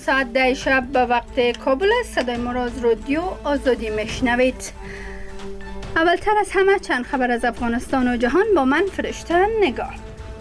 ساعت 10 شب به وقت کابل است. صدای ما را از رادیو آزادی میشنوید. اولتر از همه چند خبر از افغانستان و جهان با من فرشته نگار.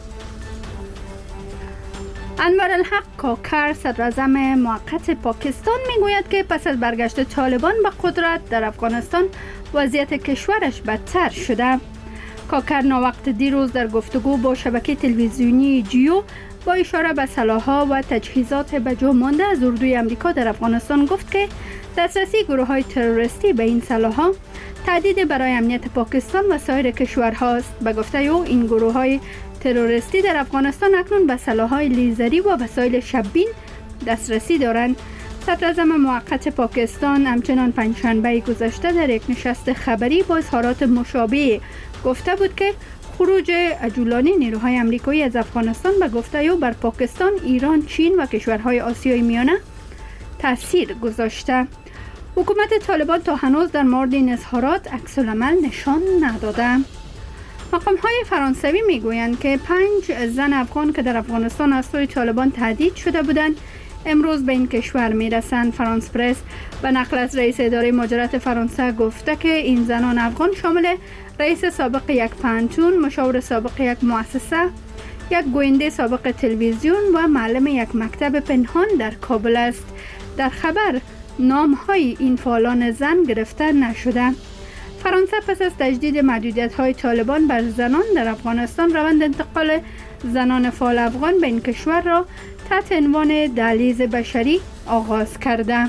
انورالحق کاکر صدراعظم موقت پاکستان میگوید که پس از برگشت طالبان به قدرت در افغانستان وضعیت کشورش بدتر شده. کاکر ناوقت دیروز در گفتگو با شبکه تلویزیونی جیو با اشاره به سلاح‌ها و تجهیزات به جا مانده از اردوی امریکا در افغانستان گفت که دسترسی گروه‌های تروریستی به این سلاح‌ها تهدید برای امنیت پاکستان و سایر کشورها است. به گفته او این گروه‌های تروریستی در افغانستان اکنون به سلاح‌های لیزری و وسایل شب‌بین دسترسی دارند. صدراعظم موقت پاکستان همچنان پنجشنبه گذشته در یک نشست خبری با اظهارات مشابه گفته بود که خروج عجولانه نیروهای آمریکایی از افغانستان به گفته او بر پاکستان، ایران، چین و کشورهای آسیای میانه تاثیر گذاشته. حکومت طالبان تا هنوز در مورد این اظهارات عکس‌العمل نشان نداده. مقام‌های فرانسوی میگویند که 5 زن افغان که در افغانستان از سوی طالبان تهدید شده بودند امروز به این کشور میرسند. فرانس پرس به نقل از رئیس اداره مهاجرت فرانسه گفته که این زنان افغان شامل رئیس سابق یک پانتون، مشاور سابق یک مؤسسه، یک گوینده سابق تلویزیون و معلم یک مکتب پنهان در کابل است. در خبر نام‌های این فعالان زن گرفته نشده. فرانسه پس از تجدید محدودیت‌های طالبان بر زنان در افغانستان روند انتقال زنان فعال افغان به این کشور را تحت عنوان دهلیز بشری آغاز کرده.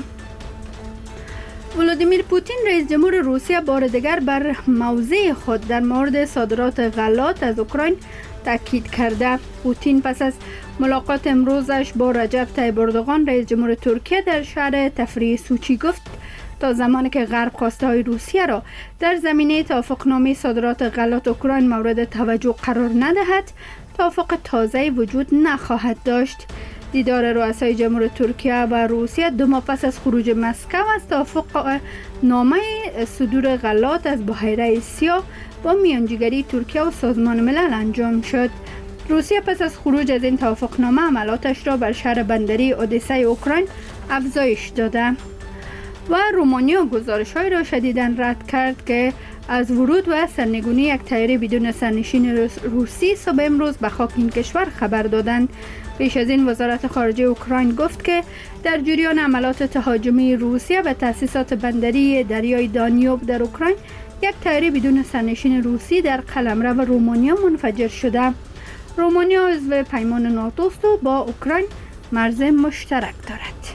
ولادیمیر پوتین رئیس جمهور روسیه بار دیگر بر موضع خود در مورد صادرات غلات از اوکراین تاکید کرده. پوتین پس از ملاقات امروزش با رجب طیب اردوغان رئیس جمهور ترکیه در شهر تفریحی سوچی گفت تا زمانی که غرب خواسته های روسیه را در زمینه توافقنامه صادرات غلات اوکراین مورد توجه قرار ندهد توافق تازه وجود نخواهد داشت. دیدار رؤسای جمهور ترکیه و روسیه 2 ماه پس از خروج مسکو از توافق نامه صدور غلات از بحیره سیاه با میانجیگری ترکیه و سازمان ملل انجام شد. روسیه پس از خروج از این توافقنامه عملاتش را بر شهر بندری اودسای اوکراین افزایش داده و رومانیا گزارش‌هایی را شدیداً رد کرد که از ورود و سرنگونی یک طیاره بدون سرنشین روسی صبح امروز به خاک این کشور خبر دادند. پیش از این وزارت خارجه اوکراین گفت که در جریان عملات تهاجمی روسیه به تأسیسات بندری دریای دانیوب در اوکراین یک طیاره بدون سرنشین روسی در قلمرو رومانیا منفجر شده. رومانیا عضو پیمان ناتو است و با اوکراین مرز مشترک دارد.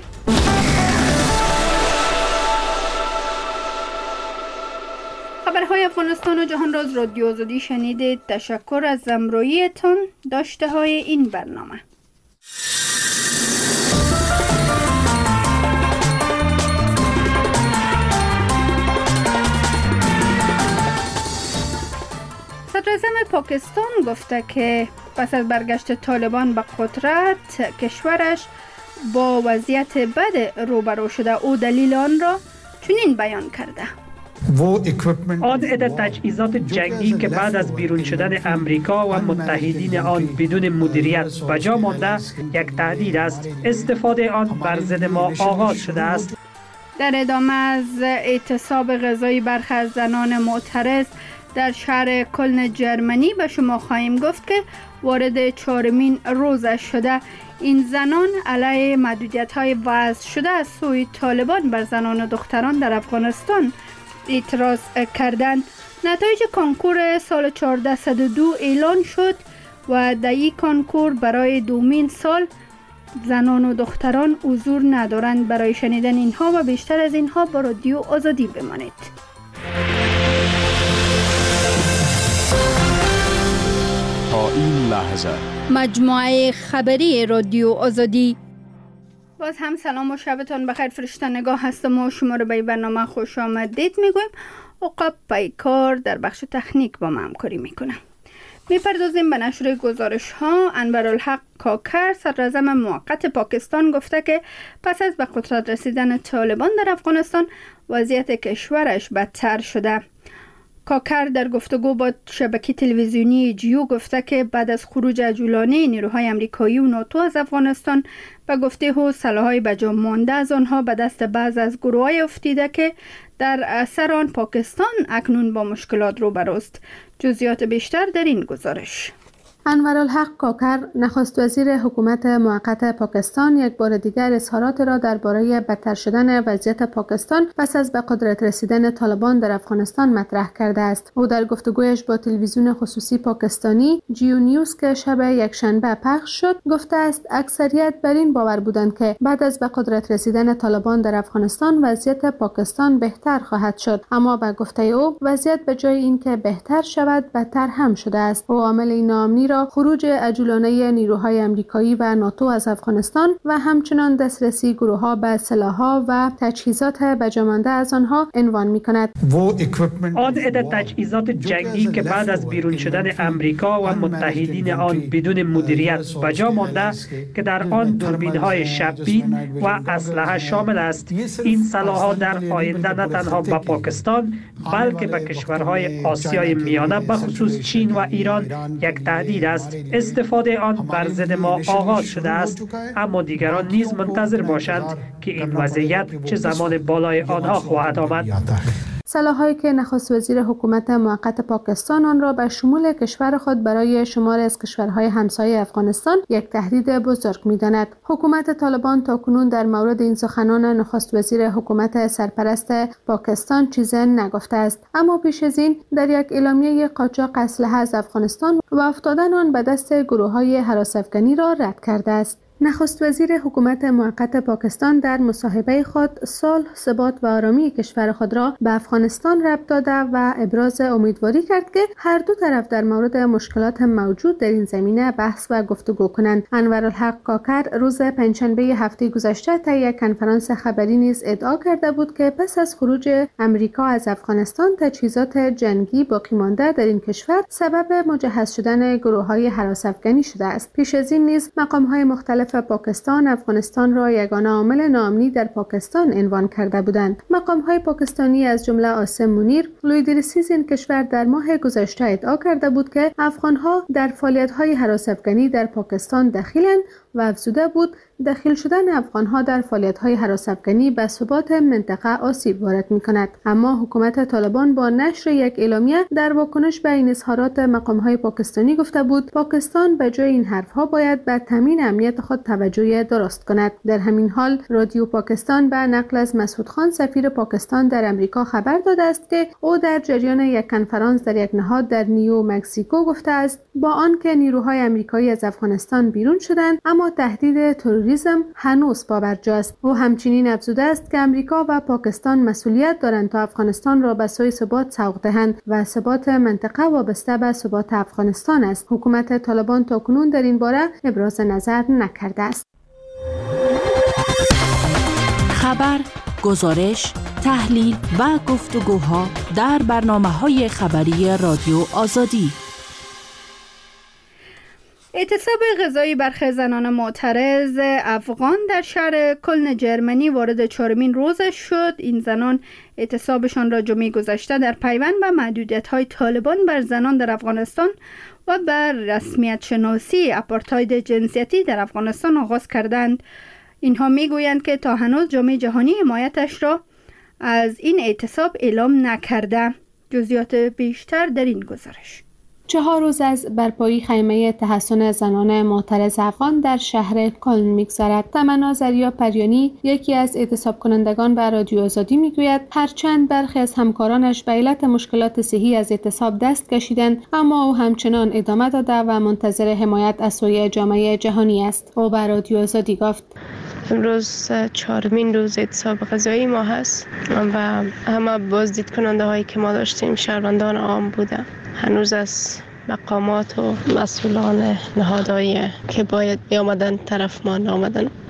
خبرهای افغانستان و جهان را از رادیو آزادی شنیدید. تشکر از همراهیتان. داشته های این برنامه. صدراعظم پاکستان گفته که پس از برگشت طالبان به قدرت کشورش با وضعیت بد روبرو شده. او دلیل آن را چنین بیان کرده: آن عده تجهیزات جنگی که بعد از بیرون شدن امریکا و متحدین آن بدون مدیریت به جا مانده یک تهدید است. استفاده آن بر ضد ما آغاز شده است. در ادامه از اعتصاب غذایی برخی از زنان معترض در شهر کلن جرمنی به شما خواهیم گفت که وارد 4مین روزش شده. این زنان علیه محدودیت‌های وضع شده از سوی طالبان بر زنان و دختران در افغانستان اعتراض کردند. نتایج کنکور سال 1402 اعلان شد و در این کنکور برای 2مین سال زنان و دختران حضور ندارند. برای شنیدن اینها و بیشتر از اینها با رادیو آزادی بمانید. تا این لحظه مجموعه خبری رادیو آزادی. باز هم سلام و شبتان بخیر. فرشته نگاه هستم و شما رو به برنامه خوش آمدید میگویم. عقاب پیکار در بخش تکنیک با ما همکاری میکنه. میپردازیم به نشر گزارش ها. انورالحق کاکر صدراعظم موقت پاکستان گفته که پس از به قدرت رسیدن طالبان در افغانستان وضعیت کشورش بدتر شده. کاکر در گفتگو با شبکه تلویزیونی جیو گفته که بعد از خروج عجولانه نیروهای امریکایی و ناتو از افغانستان به گفته او سلاح‌های به جا مانده از آنها به دست بعض از گروه‌های افتیده که در اثر آن پاکستان اکنون با مشکلات روبروست. جزئیات بیشتر در این گزارش. انورالحق کاکر نخست وزیر حکومت موقت پاکستان یک بار دیگر اظهارات را درباره بدتر شدن وضعیت پاکستان پس از به قدرت رسیدن طالبان در افغانستان مطرح کرده است. او در گفتگویش با تلویزیون خصوصی پاکستانی جیو نیوز که شب یکشنبه پخش شد گفته است اکثریت بر این باور بودند که بعد از به قدرت رسیدن طالبان در افغانستان وضعیت پاکستان بهتر خواهد شد، اما به گفته او وضعیت به جای اینکه بهتر شود بدتر هم شده است. او عامل این ناامنی را خروج عجولانه نیروهای امریکایی و ناتو از افغانستان و همچنان دسترسی گروه‌ها به سلاح‌ها و تجهیزات بجامانده از آنها عنوان می‌کند. آن عده تجهیزات جنگی که بعد از بیرون شدن امریکا و متحدین آن بدون مدیریت بجا مانده که در آن دوربین‌های شب‌بین و اسلحه شامل است، این سلاح‌ها در آینده نه تنها به پاکستان بلکه به کشورهای آسیای میانه به خصوص چین و ایران یک تهدید است. استفاده آن بر ضد ما آغاز شده است، اما دیگران نیز منتظر باشند که این وضعیت چه زمان بالای آنها خواهد آمد. سلاح‌هایی که نخست وزیر حکومت موقت پاکستان آن را به شمول کشور خود برای شمار از کشورهای همسایه افغانستان یک تهدید بزرگ می‌داند. حکومت طالبان تاکنون در مورد این سخنان نخست وزیر حکومت سرپرست پاکستان چیزی نگفته است، اما پیش از این در یک اعلامیه قاچاق اسلحه از افغانستان و افتادن آن به دست گروه‌های هراس‌افکنی را رد کرده است. نخست وزیر حکومت موقت پاکستان در مصاحبه خود صلح، ثبات و آرامی کشور خود را به افغانستان ربط داده و ابراز امیدواری کرد که هر دو طرف در مورد مشکلات موجود در این زمینه بحث و گفتگو کنند. انورالحق کاکر روز پنجشنبه هفته گذشته طی یک کنفرانس خبری نیز ادعا کرده بود که پس از خروج امریکا از افغانستان تجهیزات جنگی باقی مانده در این کشور سبب مجهز شدن گروه‌های هراس‌افکنی شده است. پیش از این نیز مقام‌های مختلف پاکستان افغانستان را یگانه عامل ناامنی در پاکستان عنوان کرده بودند. مقام‌های پاکستانی از جمله عاصم منیر، لویدرسیز این کشور در ماه گذشته ادعا کرده بود که افغان‌ها در فعالیت‌های هراس‌افکنی در پاکستان دخیلند و افزوده بود دخیل شدن افغان‌ها در فعالیت‌های هراس‌افکنی به ثبات منطقه آسیب وارد می‌کند. اما حکومت طالبان با نشر یک اعلامیه در واکنش به این اظهارات مقام‌های پاکستانی گفته بود پاکستان به جای این حرف‌ها باید به تامین امنیت خود توجه درست کند. در همین حال رادیو پاکستان به نقل از مسعود خان سفیر پاکستان در امریکا خبر داده است که او در جریان یک کنفرانس در یک نهاد در نیو مکزیکو گفته است با آنکه نیروهای آمریکایی از افغانستان بیرون شدند اما تهدید تروریسم هنوز پابرجاست. او همچنین افزوده است که امریکا و پاکستان مسئولیت دارند تا افغانستان را به سوی ثبات سوق دهند و ثبات منطقه وابسته به ثبات افغانستان است. حکومت طالبان تاکنون در این باره ابراز نظر نکرده است. خبر، گزارش، تحلیل و گفتگوها در برنامه‌های خبری رادیو آزادی. اعتصاب غذایی برخی زنان معترض افغان در شهر کلن جرمنی وارد 4مین روزش شد. این زنان اعتصابشان را جمعه گذشته در پیوند به محدودیت‌های طالبان بر زنان در افغانستان و بر رسمیت شناسی آپارتاید جنسیتی در افغانستان آغاز کردند. اینها میگویند که تا هنوز جامعه جهانی حمایتش را از این اعتصاب اعلام نکرده. جزئیات بیشتر در این گزارش. 4 روز از برپایی خیمه تحصن زنان معترض افغان در شهر کلن می‌گذرد. تمنا زریا پریانی یکی از اعتصاب کنندگان به رادیو آزادی میگوید هرچند برخی از همکارانش به علت مشکلات صحی از اعتصاب دست کشیدند اما او همچنان ادامه داده و منتظر حمایت از سوی جامعه جهانی است. او به رادیو آزادی گفت امروز 4مین روز اعتصاب غذایی ما هست و همه بازدید کننده هایی که ما داشتیم شهروندان عام بودن. هنوز از مقامات و مسئولان نهادهایی که باید بیامدن طرف ما نامدن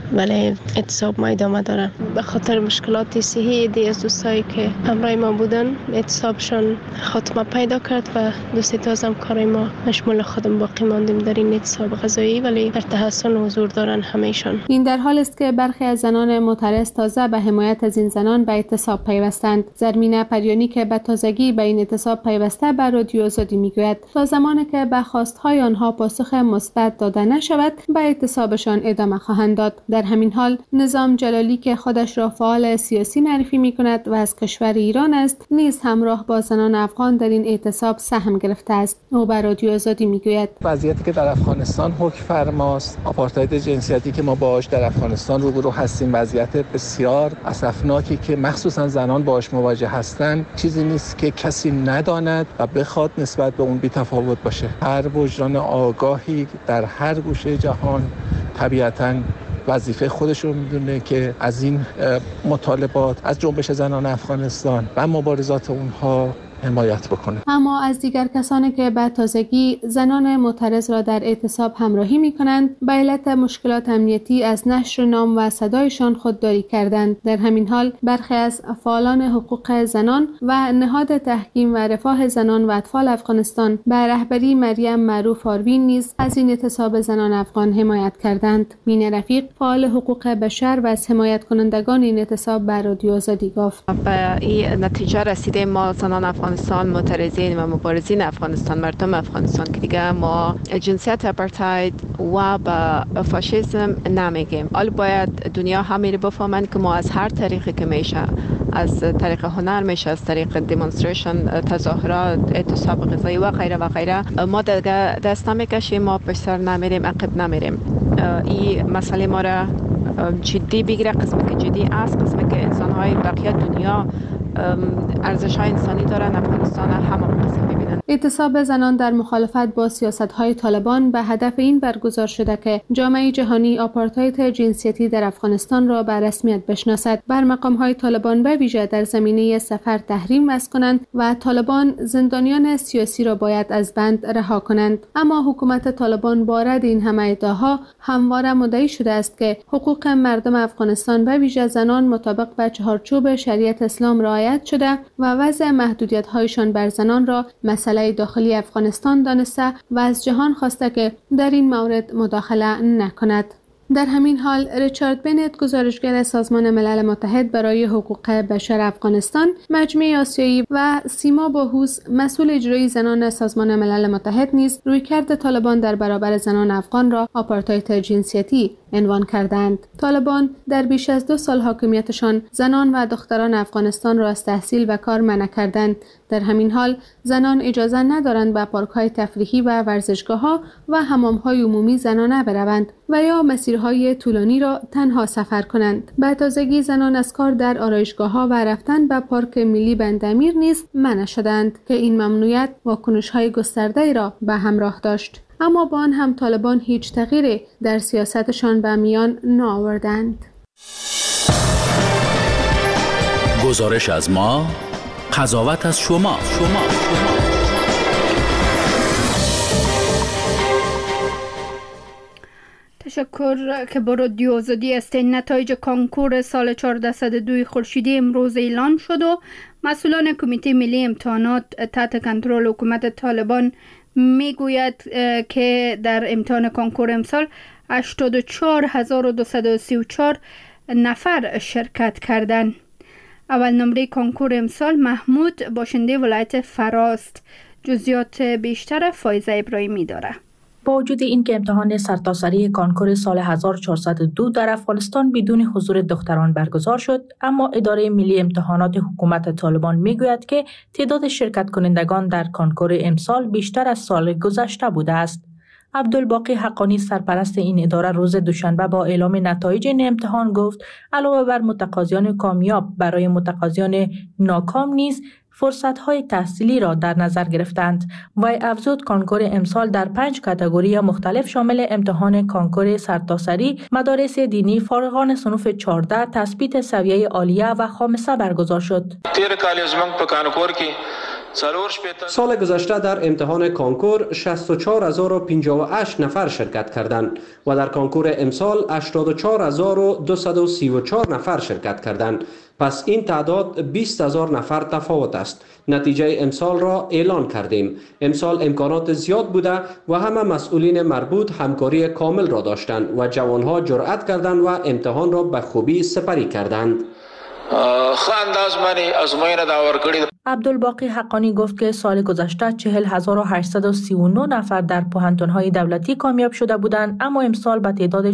ولی اعتصاب ما ادامه داره. به خاطر مشکلات صحی دی از دوستایی که همراه ما بودن اعتصابشان خاتمه پیدا کرد و دوستی تازم کار ما مشمول خودم باقی ماندیم در این اعتصاب غذایی، ولی در تحسن حضور دارن همه‌شان. این در حال است که برخی از زنان معترض تازه به حمایت از این زنان به اعتصاب پیوستند. زرمینه پریانی که به تازگی به این اعتصاب پیوسته به رادیو آزادی میگوید تا زمانی که به خواستهای آنها پاسخ مثبت داده نشود به اعتصابشان ادامه خواهند داد. در همین حال نظام جلالی که خودش را فعال سیاسی معرفی میکند و از کشور ایران است نیز همراه با زنان افغان در این اعتصاب سهم گرفته است. او به رادیو آزادی میگوید وضعیتی که در افغانستان حکم فرماست، آپارتاید جنسیتی که ما باهاش در افغانستان روبرو هستیم، وضعیت بسیار اسفناکی که مخصوصا زنان باهاش مواجه هستند، چیزی نیست که کسی نداند و بخواد نسبت به اون بی‌تفاوت باشه. هر وجدان آگاهی در هر گوشه جهان طبیعتاً وظیفه خودش رو میدونه که از این مطالبات از جنبش زنان افغانستان و مبارزات اونها حمایت بکنه. اما از دیگر کسانی که به تازگی زنان معترض را در اعتصاب همراهی می‌کنند به علت مشکلات امنیتی از نشر نام و صدایشان خودداری کردند. در همین حال برخی از فعالان حقوق زنان و نهاد تحکیم و رفاه زنان و اطفال افغانستان به رهبری مریم معروف آروین نیز از این اعتصاب زنان افغان حمایت کردند. مینه رفیق فعال حقوق بشر و از حمایت کنندگان این اعتصاب به رادیو آزادی گفت به این نتیجه رسیده ما زنان افغانستان معترضین و مبارزین افغانستان، مردم افغانستان که دیگه ما جنسیت اپارتاید و با فاشیسم نمیگیم. حالا باید دنیا همه بفهمند که ما از هر طریقی که میشه، از طریق هنر میشه، از طریق دیمونستریشن، تظاهرات، اعتصاب غذایی و غیره و غیره، ما دیگه دست نمیکشیم، ما پشت نمیریم، عقب نمیریم. این مسئله ما را جدی بگیره، قسمی که جدی است، قسمی که انسان‌های بقیه دنیا ارزش‌های انسانی دارن، افغانستان همه قسم ببینن. اعتصاب زنان در مخالفت با سیاست‌های طالبان به هدف این برگزار شده که جامعه جهانی آپارتاید جنسیتی در افغانستان را به رسمیت بشناسد، بر مقام‌های طالبان به ویژه در زمینه سفر تحریم وضع کنند و طالبان زندانیان سیاسی را باید از بند رها کنند. اما حکومت طالبان با رد این همه ادعاها همواره مدعی شده است که حقوق مردم افغانستان به ویژه زنان مطابق با چهارچوب شریعت اسلام رعایت شده و وضع محدودیت‌هایشان بر زنان را مسئله داخلی افغانستان دانسته و از جهان خواسته که در این مورد مداخله نکند. در همین حال ریچارد بنت، گزارشگر سازمان ملل متحد برای حقوق بشر افغانستان، مجمع آسیایی و سیما باهوس، مسئول اجرایی زنان سازمان ملل متحد نیز رویکرد طالبان در برابر زنان افغان را آپارتاید جنسیتی عنوان کردند. طالبان در بیش از 2 سال حاکمیتشان زنان و دختران افغانستان را از تحصیل و کار منع کردند. در همین حال زنان اجازه ندارند به پارک‌های تفریحی و ورزشگاه‌ها و حمام‌های عمومی زنانه بروند و یا مسیرهای طولانی را تنها سفر کنند. به تازگی زنان از کار در آرایشگاه‌ها و رفتن به پارک ملی بندامیر نیز منع شدند که این ممنوعیت واکنش‌های گسترده‌ای را به همراه داشت. اما با آن هم طالبان هیچ تغییری در سیاستشان به میان نآوردند. گزارش از ما، قضاوت از شما. تشکر که با رادیو آزادی هستین. نتایج کنکور سال 1402 خورشیدی امروز اعلان شد و مسئولان کمیته ملی امتحانات تحت کنترل حکومت طالبان میگوید که در امتحان کنکور امسال 84234 نفر شرکت کردند. اول نمره کنکور امسال محمود باشنده ولایت فراست. جزئیات بیشتر فایزه ابراهیمی داره. با وجود اینکه امتحان سرتاسری کنکور سال 1402 در افغانستان بدون حضور دختران برگزار شد، اما اداره ملی امتحانات حکومت طالبان میگوید که تعداد شرکت کنندگان در کنکور امسال بیشتر از سال گذشته بوده است. عبدالباقی حقانی، سرپرست این اداره، روز دوشنبه با اعلام نتایج این امتحان گفت علاوه بر متقاضیان کامیاب، برای متقاضیان ناکام نیز فرصت‌های تحصیلی را در نظر گرفتند و افزود کنکور امسال در 5 کاتگوری مختلف شامل امتحان کنکور سرتاسری، مدارس دینی، فارغان صنف 14، تثبیت سویه عالیه و خامسه برگزار شد. تیر کال زمنګ په کنکور کې سال گذشته در امتحان کانکور 64058 نفر شرکت کردند و در کانکور امسال 84234 نفر شرکت کردند. پس این تعداد 20000 نفر تفاوت است. نتیجه امسال را اعلان کردیم. امسال امکانات زیاد بوده و همه مسئولین مربوط همکاری کامل را داشتند و جوانها جرأت کردند و امتحان را به خوبی سپری کردند. عبدالباقی حقانی گفت که سال گذشته 40839 نفر در پوهنتون‌های دولتی کامیاب شده بودند، اما امسال به تعداد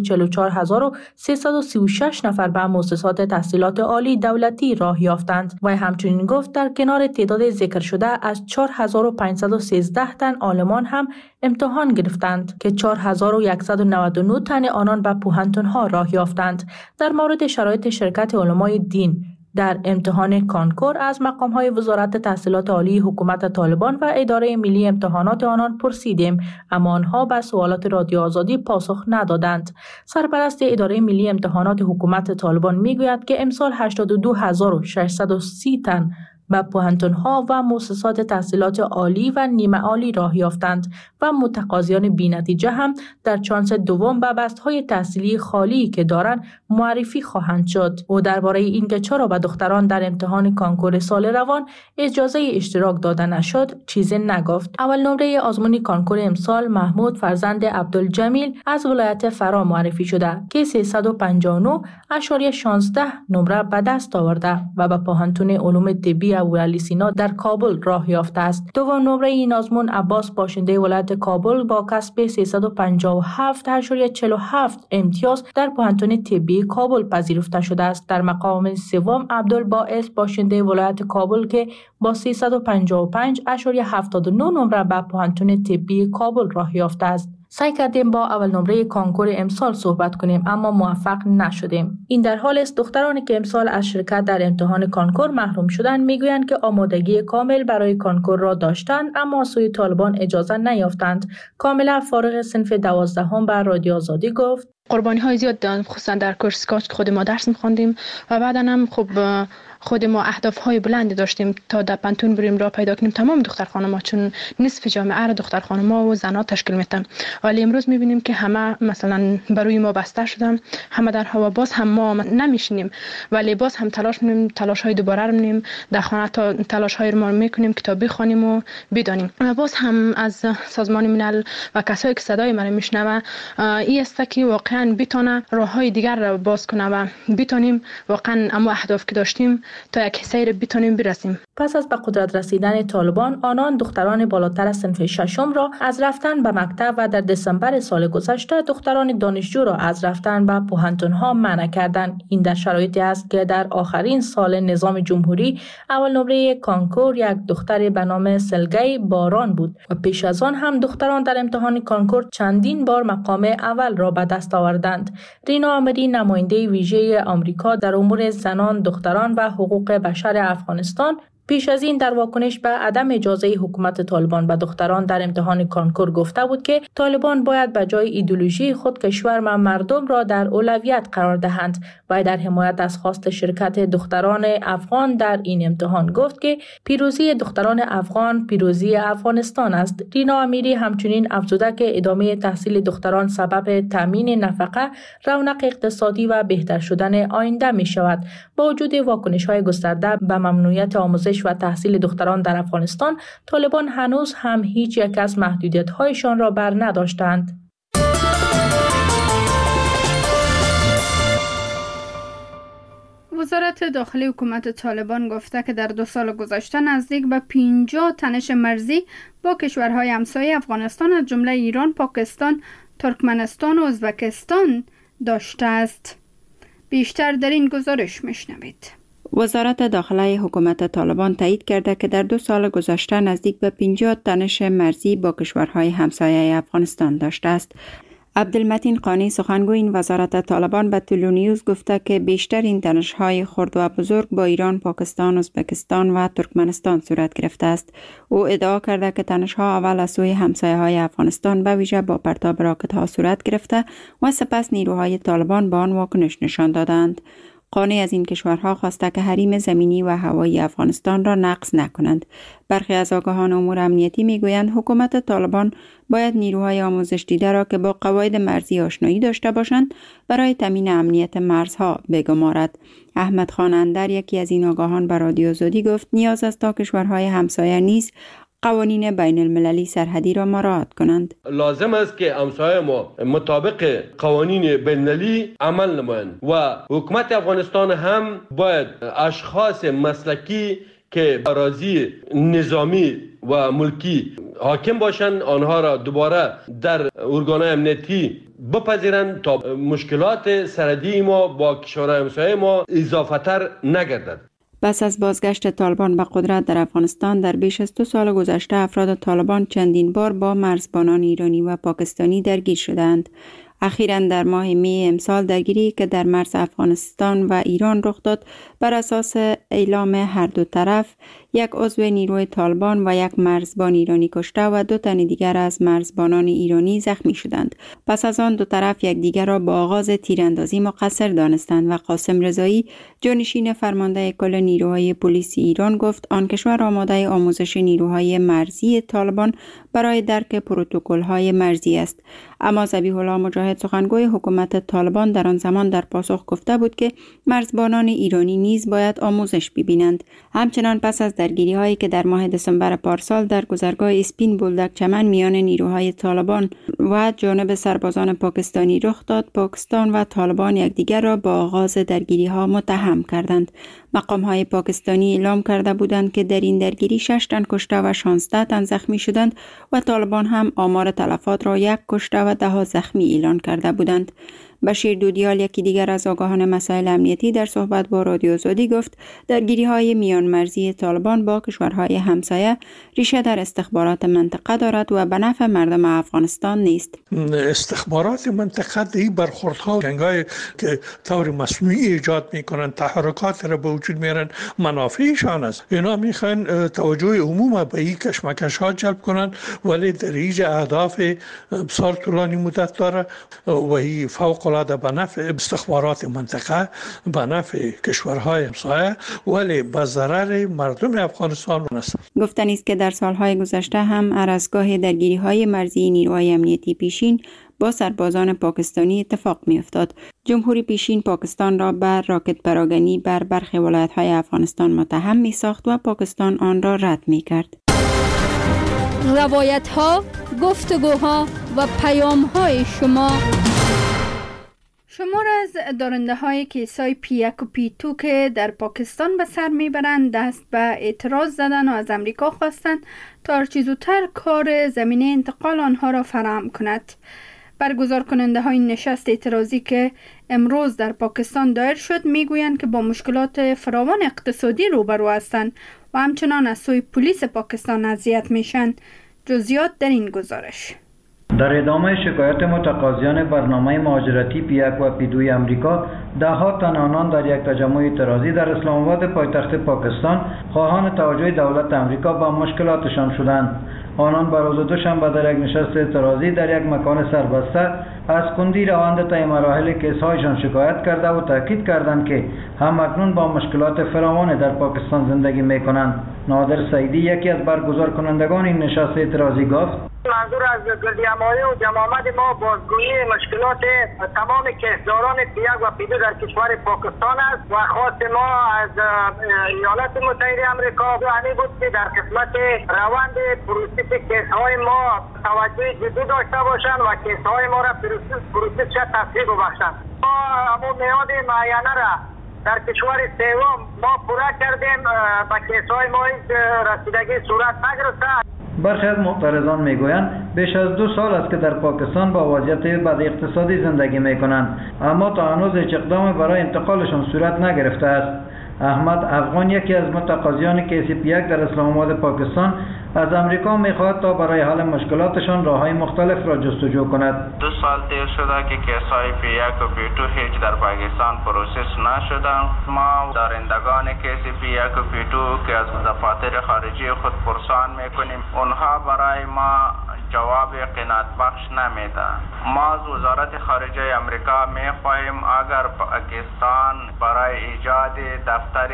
44336 نفر به مؤسسات تحصیلات عالی دولتی راه یافتند و همچنین گفت در کنار تعداد ذکر شده از 4513 تن عالمان هم امتحان گرفتند که 4199 تن آنان به پوهنتون‌ها راه یافتند. در مورد شرایط شرکت علمای دین در امتحان کانکور از مقام‌های وزارت تحصیلات عالی حکومت طالبان و اداره ملی امتحانات آنان پرسیدیم، اما آنها به سوالات رادیو آزادی پاسخ ندادند. سرپرست اداره ملی امتحانات حکومت طالبان میگوید که امسال 82630 تن به پوهنتون‌ها و مؤسسات تحصیلات عالی و نیمه عالی راه یافتند و متقاضیان بی‌نتیجه هم در چانس دوم به بست‌های تحصیلی خالی که دارند معرفی خواهند شد. او درباره اینکه چرا به دختران در امتحان کانکور سال روان اجازه اشتراک داده نشد چیزی نگفت. اول نمره آزمون کانکور امسال محمود فرزند عبدالجمیل از ولایت فرا معرفی شده که 359.16 نمره به دست آورده و به پوهنتون علوم طبی ابوعلی سینا در کابل راه یافته است. دوم نمره این آزمون عباس باشنده ولایت کابل با کسب 357.47 امتیاز در پوهنتون طبی کابل پذیرفته شده است. در مقام سوم عبدالباعث باشنده ولایت کابل که با 355.79 نمره به پوهنتون طبی کابل راه یافته است. سعی کردیم با اول نمره کانکور امسال صحبت کنیم اما موفق نشدیم. این در حال است دخترانی که امسال از شرکت در امتحان کانکور محروم شدند میگویند که آمادگی کامل برای کانکور را داشتند اما از سوی طالبان اجازه نیافتند. کاملا فارغ صنف 12 بر رادیو آزادی گفت قربانی های زیاد دادن، خصوصا در کورس که خود ما درس می‌خواندیم و بعدا هم خب خود ما اهداف های بلندی داشتیم تا در پنتون بریم راه پیدا کنیم تمام دختر خانم‌ها، چون نصف جامعه را دختر خانم‌ها و زن‌ها تشکیل میدن. ولی امروز می‌بینیم که همه مثلا بروی ما بسته شدن، همه در هوا. باز هم ما نمیشینیم ولی باز هم تلاش می‌کنیم، تلاش‌های دوباره رو می‌کنیم، در خانه تا تلاش‌های ما رو می‌کنیم که تا بخوانیم و بدانیم. و باز هم از سازمان ملل و کسایی که صدای ما رو میشنوه این است که واقعا بتونه راه‌های دیگر رو باز کنه و بتونیم واقعا اما اهداف که داشتیم تا یک حصه رو بتونیم برسیم. پس از به قدرت رسیدن طالبان آنان دختران بالاتر از صنف ششم را از رفتن به مکتب و در دسامبر سال گذشته دختران دانشجو را از رفتن به پوهنتون‌ها منع کردند. این در شرایطی است که در آخرین سال نظام جمهوری اول نمره کانکور یک دختر به نام سلگی باران بود و پیش از آن هم دختران در امتحان کانکور چندین بار مقام اول را به دست آوردند. رینا آمری نماینده ویژه آمریکا در امور زنان، دختران و حقوق بشر افغانستان پیش از این در واکنش به عدم اجازه حکومت طالبان به دختران در امتحان کانکور گفته بود که طالبان باید به جای ایدئولوژی خود کشور و مردم را در اولویت قرار دهند و در حمایت از خواست شرکت دختران افغان در این امتحان گفت که پیروزی دختران افغان پیروزی افغانستان است. رینا امیری همچنین افزوده که ادامه تحصیل دختران سبب تامین نفقه، رونق اقتصادی و بهتر شدن آینده می شود. با وجود واکنش‌های گسترده به ممنوعیت آموزش و تحصیل دختران در افغانستان، طالبان هنوز هم هیچ یک از محدودیت‌هایشان را بر نداشتند. وزارت داخلی حکومت طالبان گفته که در 2 سال گذشته نزدیک به 50 تنش مرزی با کشورهای همسایه افغانستان از جمله ایران، پاکستان، ترکمنستان و ازبکستان داشته است. بیشتر در این گزارش میشنوید. وزارت داخلی حکومت طالبان تایید کرده که در 2 سال گذشته نزدیک به 50 تنش مرزی با کشورهای همسایه افغانستان داشته است. عبدالمتین قانی سخنگوی این وزارت طالبان به تلونیوز گفته که بیشتر این تنش‌های خرد و بزرگ با ایران، پاکستان، ازبکستان و ترکمنستان صورت گرفته است. او ادعا کرده که تنش‌ها اول از سوی همسایه‌های افغانستان به ویژه با پرتاب راکت‌ها صورت گرفته و سپس نیروهای طالبان به آن واکنش نشان دادند. قانع از این کشورها خواسته که حریم زمینی و هوایی افغانستان را نقض نکنند. برخی از آگاهان امور امنیتی میگویند حکومت طالبان باید نیروهای آموزش دیده را که با قواعد مرزی آشنایی داشته باشند برای تامین امنیت مرزها بگمارد. احمد خان اندر، یکی از این آگاهان، به رادیو آزادی گفت نیاز است تا کشورهای همسایه نیز قوانین بین المللی سرحدی را مراعات کنند. لازم است که همسایه ما مطابق قوانین بین المللی عمل نمایند و حکومت افغانستان هم باید اشخاص مسلکی که اراضی نظامی و ملکی حاکم باشند آنها را دوباره در ارگان‌های امنیتی بپذیرند تا مشکلات سرحدی ما با کشورهای همسایه ما اضافه‌تر نگردد. پس از بازگشت طالبان به قدرت در افغانستان در بیش از 2 سال گذشته افراد طالبان چندین بار با مرزبانان ایرانی و پاکستانی درگیر شدند. اخیراً در ماه می امسال درگیری که در مرز افغانستان و ایران رخ داد بر اساس اعلام هر دو طرف یک عضو نیروی طالبان و یک مرزبان ایرانی کشته و 2 تن دیگر از مرزبانان ایرانی زخمی شدند. پس از آن دو طرف یکدیگر را با آغاز تیراندازی مقصر دانستند و قاسم رضایی، جانشین فرمانده کل نیروهای پلیس ایران، گفت آن کشور آماده آموزش نیروهای مرزی طالبان برای درک پروتکل‌های مرزی است. اما ذبیح الله مجاهد، سخنگوی حکومت طالبان، در آن زمان در پاسخ گفته بود که مرزبانان ایرانی نیز باید آموزش ببینند. همچنان پس از درگیری هایی که در ماه دسامبر پارسال در گذرگاه اسپین بولدک چمن میان نیروهای طالبان و جانب سربازان پاکستانی رخ داد، پاکستان و طالبان یکدیگر را با آغاز درگیری ها متهم کردند. مقام های پاکستانی اعلام کرده بودند که در این درگیری 6 تن کشته و 16 تن زخمی شدند و طالبان هم آمار تلفات را 1 کشته و 10 زخمی اعلان کرده بودند. بشیر دودیال، یکی دیگر از آگاهان مسائل امنیتی، در صحبت با رادیو آزادی گفت درگیری‌های میان مرزی طالبان با کشورهای همسایه ریشه در استخبارات منطقه دارد و به نفع مردم افغانستان نیست. استخبارات منطقه دی برخوردها جنگای که طور مصنوعی ایجاد میکنن، تحرکات را به وجود میارن، منافعشان است. اینا میخوان توجه عموم به این کشمکش ها جلب کنن، ولی در ایج اهداف بسیار طولانی مدت داره و این فوق العاده به نفع استخبارات منطقه، به نفع کشورهای همسایه، ولی به ضرر مردم افغانستان است. گفتنی است که در سالهای گذشته هم هر از گاه درگیری‌های مرزی نیروهای امنیتی پیشین با سربازان پاکستانی اتفاق می‌افتاد. جمهوری پیشین پاکستان را بر راکت پراگنی بر برخی ولایت‌های افغانستان متهم می‌ساخت و پاکستان آن را رد می‌کرد. روایت‌ها، گفتگوها و پیام‌های شمار از دارنده های کیسای P1 و P2 که در پاکستان به سر میبرند دست به اعتراض زدن و از امریکا خواستند تا هرچه زودتر کار زمینه انتقال آنها را فراهم کند. برگزار کننده های نشست اعتراضی که امروز در پاکستان دایر شد میگویند که با مشکلات فراوان اقتصادی روبرو هستند و همچنان از سوی پلیس پاکستان اذیت میشن. جزئیات در این گزارش. در ادامه شکایت متقاضیان برنامه مهاجرتی P1 و P2 امریکا، ده‌ها تن آنان در یک تجمع اعتراضی در اسلام آباد پایتخت پاکستان خواهان توجه دولت امریکا به مشکلاتشان شدند. آنان به روز دوشنبه در یک نشست اعتراضی در یک مکان سربسته از کندی روند طی مراحل کیس‌هایشان شکایت کرده و تاکید کردند که همکنون با مشکلات فراوان در پاکستان زندگی می‌کنند. نادر سعیدی، یکی از برگزار کنندگان این نشست اعتراضی، گفت: منظور از گردیمایی و جمع آمد ما بازگویی مشکلات تمام کسبداران P1 و P2 در کشور پاکستان است و خواست ما از ایالات متحده آمریکا همین بود که در قسمت روند پروسس کیس‌های ما توجه جدی داشته باشند و کیس‌های ما را پروسس شد تصویب ببخشند. ما همون میاد معینه را در کشور سوم ما پورا کردیم، با کیس‌های ما هیچ رسیدگی صورت نگرفته. برخی از معترضان میگویند بیش از 2 سال است که در پاکستان با وضعیت بد اقتصادی زندگی میکنند، اما تا هنوز هیچ اقدامی برای انتقالشان صورت نگرفته است. احمد افغان، یکی از متقاضیان کیس P1 در اسلام آباد پاکستان، از امریکا میخواهد تا برای حل مشکلاتشان راههای مختلف را جستجو کند. 2 سال دیر شده که کیس‌های P1 و P2 هیچ در پاکستان پروسس نشدند. ما دارندگان کیس P1 و P2 که از دفاتر خارجی خود پرسان میکنیم، اونها برای ما جواب قناعت بخش نمیده. ما از وزارت خارجه امریکا میخواهیم اگر پاکستان برای ایجاد دفتر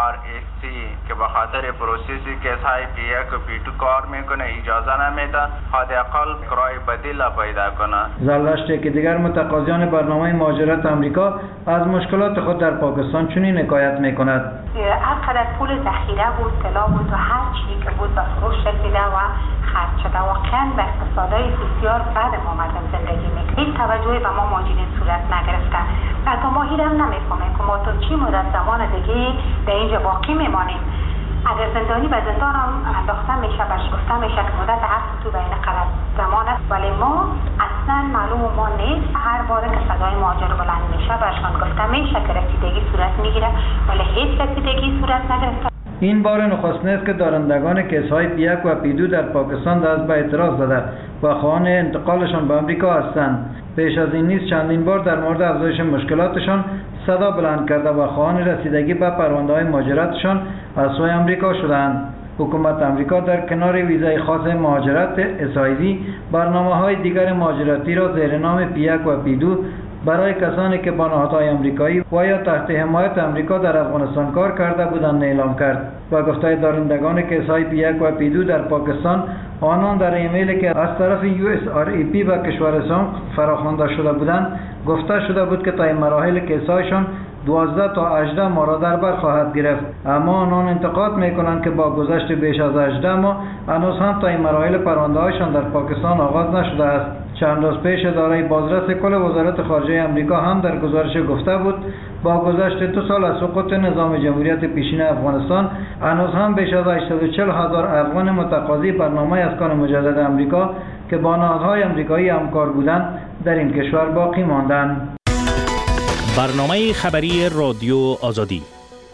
RSC که به خاطر پروسسی کیس‌های P1 و P2 کار میکنه اجازه نمیده، حداقل راه بدیل پیدا کنه. زلشتی که دیگر متقاضیان برنامه مهاجرت امریکا از مشکلات خود در پاکستان چنین حکایت میکند. هرقدر پول ذخیره بود، طلا بود و هر چیزی که بود به فروش رسیده و خرج شده. واقعا به اقتصادهای بسیار بد ما مردم زندگی میکنیم. هیچ توجهی به ما مهاجرین صورت نگرفته. حتی ما هیچ نمیفهمیم که ما تا چی مدت زمان دیگه در اینجا باقی میمانیم. اگر زندانی به زندان هم انداخته میشه، بهش گفته میشه که مدت هست تو بین قرار زمان است، ولی ما اصلا معلوم ما نیست. هر بار که صدای مهاجر بلند میشه بهشان گفته میشه که رسیدگی صورت میگیره، ولی هیچ رسیدگی صورت نگرفته. این بار نخستین است که دارندگان کیس‌های P1 و P2 در پاکستان دست به اعتراض زده و خواهان انتقالشان به آمریکا هستند. پیش از این نیز چندین بار در مورد افزایش مشکلاتشان صدا بلند کرده و خواهان رسیدگی به پرونده‌های مهاجرتشان از سوی آمریکا شدند. حکومت آمریکا در کنار ویزای خاص مهاجرت SIV برنامه‌های دیگر مهاجرتی را زیر نام P1 و P2 برای کسانی که با نهادهای آمریکایی و یا تحت حمایت آمریکا در افغانستان کار کرده بودند اعلام کرد. و گفته دارندگان کیس‌های P1 و P2 در پاکستان آنان در ایمیلی که از طرف USREP به کشورستان فراخوانده شده بودند گفته شده بود که تا مراحل کیس‌هایشان 12 تا 18 ماه را در بر خواهد گرفت، اما آنان انتقاد میکنند که با گذشت بیش از 18 ماه هنوز هم تا این مراحل پرونده‌هایشان در پاکستان آغاز نشده است. چند روز پیش اداره بازرس کل وزارت خارجه آمریکا هم در گزارش گفته بود با گذشت 2 سال از سقوط نظام جمهوریت پیشین افغانستان هنوز هم بیش از 840,000 افغان متقاضی برنامه اسکان مجدد آمریکا که با نهادهای آمریکایی همکار بودند در این کشور باقی ماندند. برنامه خبری رادیو آزادی.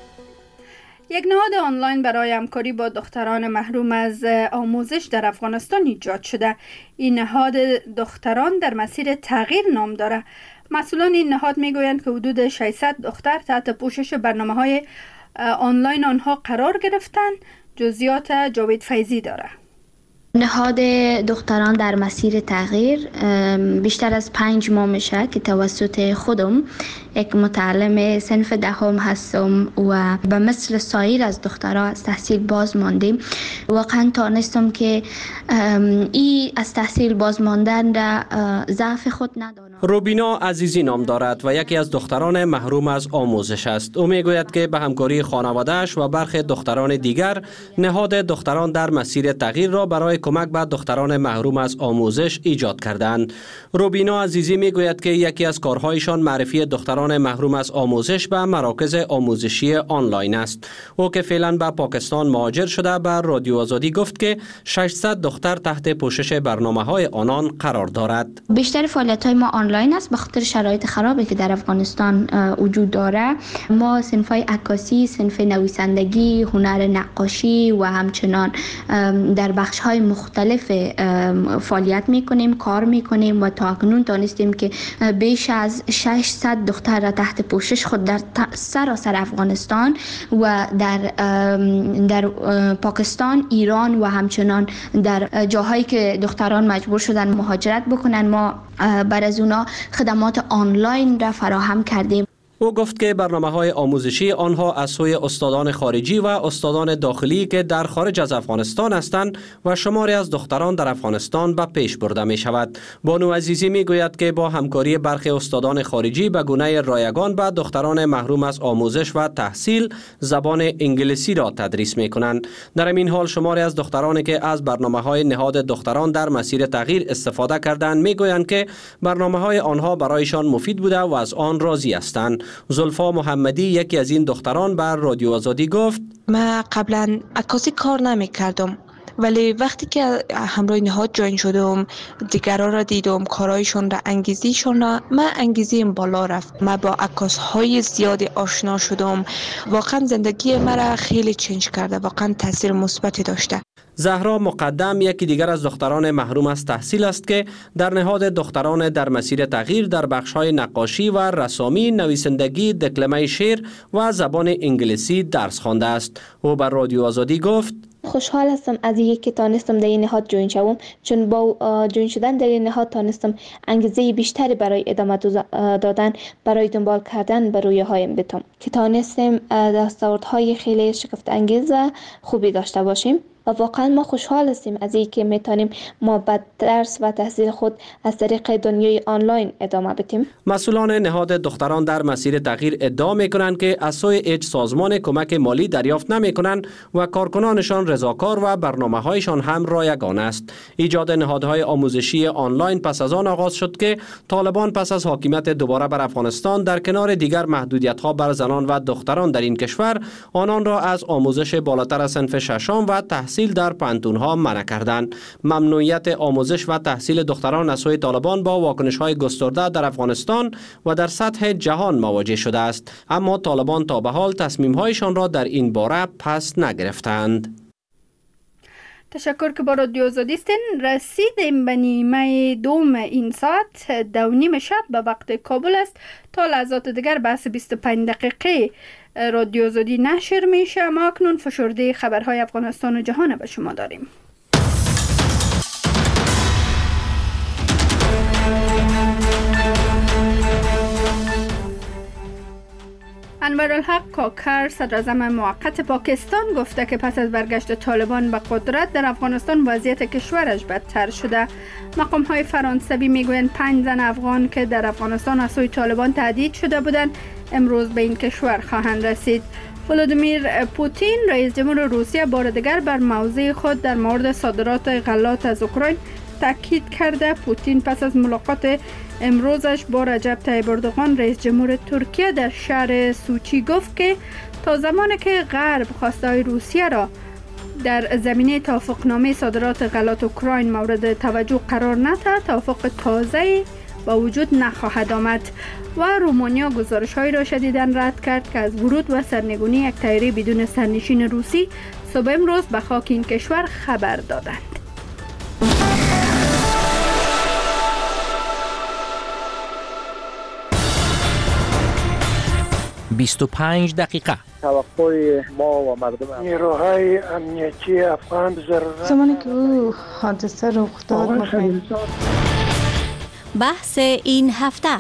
یک نهاد آنلاین برای همکاری با دختران محروم از آموزش در افغانستان ایجاد شده. این نهاد دختران در مسیر تغییر نام دارد. مسئولان این نهاد میگویند که حدود 600 دختر تحت پوشش برنامه‌های آنلاین آنها قرار گرفتند. جزئیات جاوید فیضی دارد. نهاد دختران در مسیر تغییر بیشتر از 5 ماه میشه که توسط خودم یک متعلم صنف دهم هستم و به مثل سایر از دخترها از تحصیل باز ماندیم. واقعا تانستم که ای از تحصیل باز ماندن را ضعف خود ندانم. روبینا عزیزی نام دارد و یکی از دختران محروم از آموزش است. او میگوید که به همکاری خانواده‌اش و برخی دختران دیگر نهاد دختران در مسیر تغییر را برای کمک به دختران محروم از آموزش ایجاد کردند. روبینا عزیزی میگوید که یکی از کارهایشان معرفی دختران محروم از آموزش به مراکز آموزشی آنلاین است. او که فعلا به پاکستان مهاجر شده به رادیو آزادی گفت که 600 دختر تحت پوشش برنامه‌های آنان قرار دارد. بیشتر فعالیت‌های ما آنلاین است به خاطر شرایط خرابی که در افغانستان وجود داره. ما صنف‌های عکاسی، صنف نویسندگی، هنر نقاشی و همچنان در بخش‌های مختلف فعالیت می‌کنیم، کار می‌کنیم و تا اکنون دانستیم که بیش از 600 دختر را تحت پوشش خود در سراسر افغانستان و در پاکستان، ایران و همچنان در جاهایی که دختران مجبور شدن مهاجرت بکنن ما بر از اونا خدمات آنلاین را فراهم کردیم. او گفت که برنامه‌های آموزشی آنها از سوی استادان خارجی و استادان داخلی که در خارج از افغانستان هستند و شماری از دختران در افغانستان به پیش برده می شود. بانو عزیزی می گوید که با همکاری برخی استادان خارجی به گونه رایگان به دختران محروم از آموزش و تحصیل زبان انگلیسی را تدریس می کنند. در این حال شماری از دخترانی که از برنامه‌های نهاد دختران در مسیر تغییر استفاده کردند می گویند که برنامه‌های آنها برایشان مفید بوده و از آن راضی هستند. زلفا محمدی یکی از این دختران بر رادیو آزادی گفت: من قبلا عکاسی کار نمی کردم، ولی وقتی که همراه نهاد جوین شدم دیگران را دیدم، کارایشون را، انگیزیشون را، من انگیزیم بالا رفت. من با عکاس‌های زیادی آشنا شدم. واقعا زندگی مرا خیلی چنج کرده، واقعا تاثیر مثبتی داشته. زهرا مقدم یکی دیگر از دختران محروم از تحصیل است که در نهاد دختران در مسیر تغییر در بخش‌های نقاشی و رسامی، نویسندگی، دکلمه شعر و زبان انگلیسی درس خوانده است. او بر رادیو آزادی گفت: خوشحال هستم از اینکه که تانستم در این نهاد جوین شوم، چون با جوین شدن در این نهاد تانستم انگیزه بیشتری برای ادامه دادن، برای دنبال کردن بر رویاهایم بتم که تانستم دستاوردهای خیلی شگفت انگیز خوبی داشته باشیم. و واقعا ما خوشحال هستیم از اینکه میتونیم ما به درس و تحصیل خود از طریق دنیای آنلاین ادامه بدیم. مسئولان نهاد دختران در مسیر تغییر ادعا میکنند که از سوی هیچ سازمان کمک مالی دریافت نمیکنند و کارکنانشان رضاکار و برنامه‌هایشان هم رایگان است. ایجاد نهادهای آموزشی آنلاین پس از آن آغاز شد که طالبان پس از حاکمیت دوباره بر افغانستان در کنار دیگر محدودیت‌ها بر زنان و دختران در این کشور آنان را از آموزش بالاتر از صنف ششم و تحصیل در پانتون‌ها منع کردند. ممنوعیت آموزش و تحصیل دختران از سوی طالبان با واکنش‌های گسترده در افغانستان و در سطح جهان مواجه شده است، اما طالبان تا به حال تصمیم‌هایشان را در این باره پس نگرفتند. تشکر که با رادیو آزادی هستین. رسیدیم به نیمه دوم این ساعت، 2:30 شب به وقت کابل است. تا لحظات دیگر بحث 25 دقیقه رادیو آزادی نشر میشه. ما اکنون فشرده خبرهای افغانستان و جهان به شما داریم. انورالحق کاکر صدراعظم موقت پاکستان گفته که پس از برگشت طالبان به قدرت در افغانستان وضعیت کشورش بدتر شده. مقام‌های فرانسوی میگویند 5 زن افغان که در افغانستان از سوی طالبان تهدید شده بودند امروز به این کشور خواهند رسید. ولادیمیر پوتین رئیس جمهور روسیه بار دیگر بر موضع خود در مورد صادرات غلات از اوکراین تاکید کرده. پوتین پس از ملاقات امروزش با رجب طیب اردوغان رئیس جمهور ترکیه در شهر سوچی گفت که تا زمانی که غرب خواستهای روسیه را در زمینه توافقنامه صادرات غلات اوکراین مورد توجه قرار ندهد توافق تازه‌ای با وجود نخواهد آمد. و رومانیا گزارش‌هایی را شدیداً رد کرد که از ورود و سرنگونی یک طیاره بدون سرنشین روسی صبح امروز به خاک این کشور خبر دادند. 25 دقیقه. توقع ما و مردم نیروهای امنیتی افغان زمانی که او حادثه رخ داد بحث این هفته.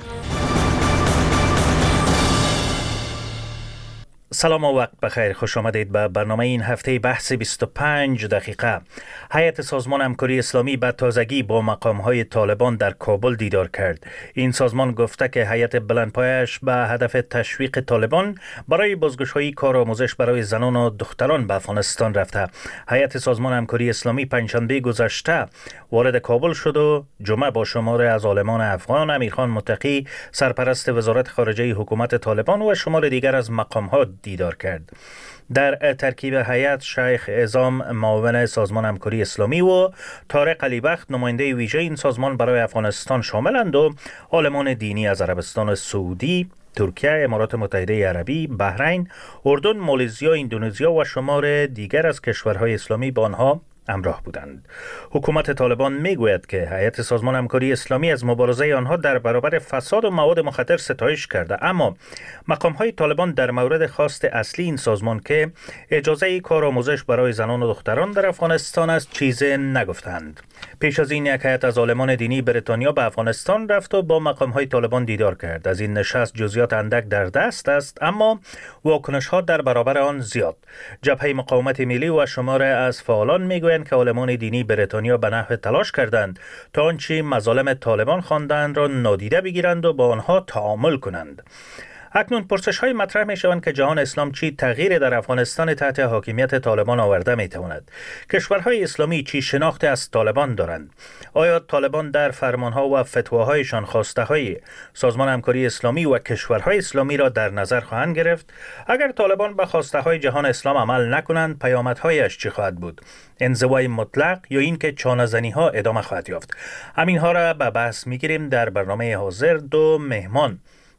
سلام و وقت بخیر، خوش آمدید به برنامه این هفته بحث 25 دقیقه. هیئت سازمان همکاری اسلامی به تازگی با مقام‌های طالبان در کابل دیدار کرد. این سازمان گفته که هیئت بلندپایش به هدف تشویق طالبان برای بازگشایی کار آموزش برای زنان و دختران به افغانستان رفته. هیئت سازمان همکاری اسلامی پنجشنبه گذشته وارد کابل شد و جمعه با شماری از عالمان افغان، امیرخان متقی سرپرست وزارت خارجه حکومت طالبان و شمار دیگر از مقام‌ها دیدار کرد. در ترکیب هیئت شیخ اعظام معاون سازمان همکاری اسلامی و طارق علیبخت نماینده ویژه این سازمان برای افغانستان شاملند و عالمان دینی از عربستان سعودی، ترکیه، امارات متحده عربی، بحرین، اردن، مالزی، اندونزیا و شمار دیگر از کشورهای اسلامی با آنها همراه بودند. حکومت طالبان میگوید که هیئت سازمان همکاری اسلامی از مبارزه آنها در برابر فساد و مواد مخدر ستایش کرده، اما مقام‌های طالبان در مورد خواست اصلی این سازمان که اجازه کار آموزش برای زنان و دختران در افغانستان است چیزی نگفتند. پیش از این یک هیئت از عالمان دینی بریتانیا به افغانستان رفت و با مقام‌های طالبان دیدار کرد. از این نشست جزئیات اندک در دست است، اما واکنش‌ها در برابر آن زیاد. جبهه مقاومت ملی و شمار از فعالان میگویند که عالمان دینی بریتانیا به نحو تلاش کردند تا آنچه مظالم طالبان خواندند را نادیده بگیرند و با آنها تعامل کنند. اکنون پرسش های مطرح می شوند که جهان اسلام چی تغییر در افغانستان تحت حاکمیت طالبان آورده می تواند؟ کشورهای اسلامی چی شناخت از طالبان دارند؟ آیا طالبان در فرمانها و فتواهایشان خواسته های سازمان همکاری اسلامی و کشورهای اسلامی را در نظر خواهند گرفت؟ اگر طالبان به خواسته های جهان اسلام عمل نکنند پیامدهایش چی خواهد بود؟ انزوای مطلق یا اینکه چانه‌زنی ها ادامه خواهد یافت؟ همین ها را به بحث می گیریم در برنامه حاضر. دو مهمان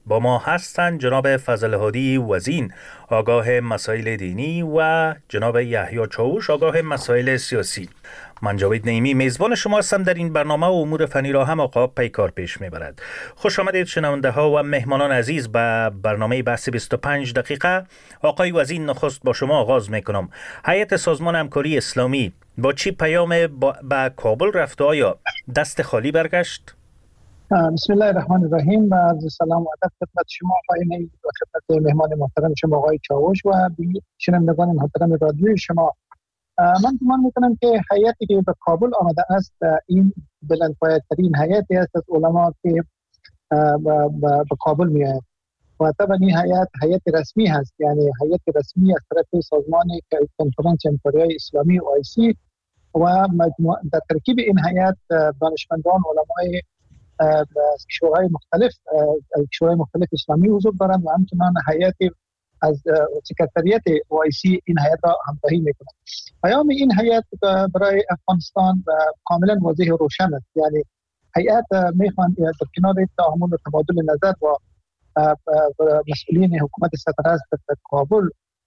با ما هستند جناب فضل هادی وزین آگاه مسائل دینی و جناب یحیی چاوش آگاه مسائل سیاسی. من جاوید نعیمی میزبان شما هستم. در این برنامه و امور فنی را هم آقا پیکار پیش میبرد. خوش آمدید شنونده ها و مهمانان عزیز به برنامه بحث 25 دقیقه. آقای وزین، نخست با شما آغاز میکنم. هیئت سازمان همکاری اسلامی با چی پیام به کابل رفت و آیا دست خالی برگشت؟ بسم الله الرحمن الرحیم. عرض سلام و ادب خدمت شما آقای نعیمی و خدمت مهمان محترم شما آقای چاوش و شنوندگان محترم رادیوی شما. من گمان میکنم که هیئتی که به کابل آمده است این بلندپایه‌ترین هیئتی است از علما که به کابل میآید و طبعا این هیئت رسمی هست، یعنی هیئت رسمی از طرف سازمان کنفرانس همکاری اسلامی OIC و در ترکیب این هیئت دانشمندان علمای از کشورهای مختلف اسلامی حضور دارند و همچنان هیئتی از سکرتریت OIC این هیئت را همراهی میکنند. پیام این هیئت برای افغانستان کاملا واضح و روشن است، یعنی هیئت میخوان در کنار تعامل و تبادل نظر با مسئولین حکومت سرپرست در کابل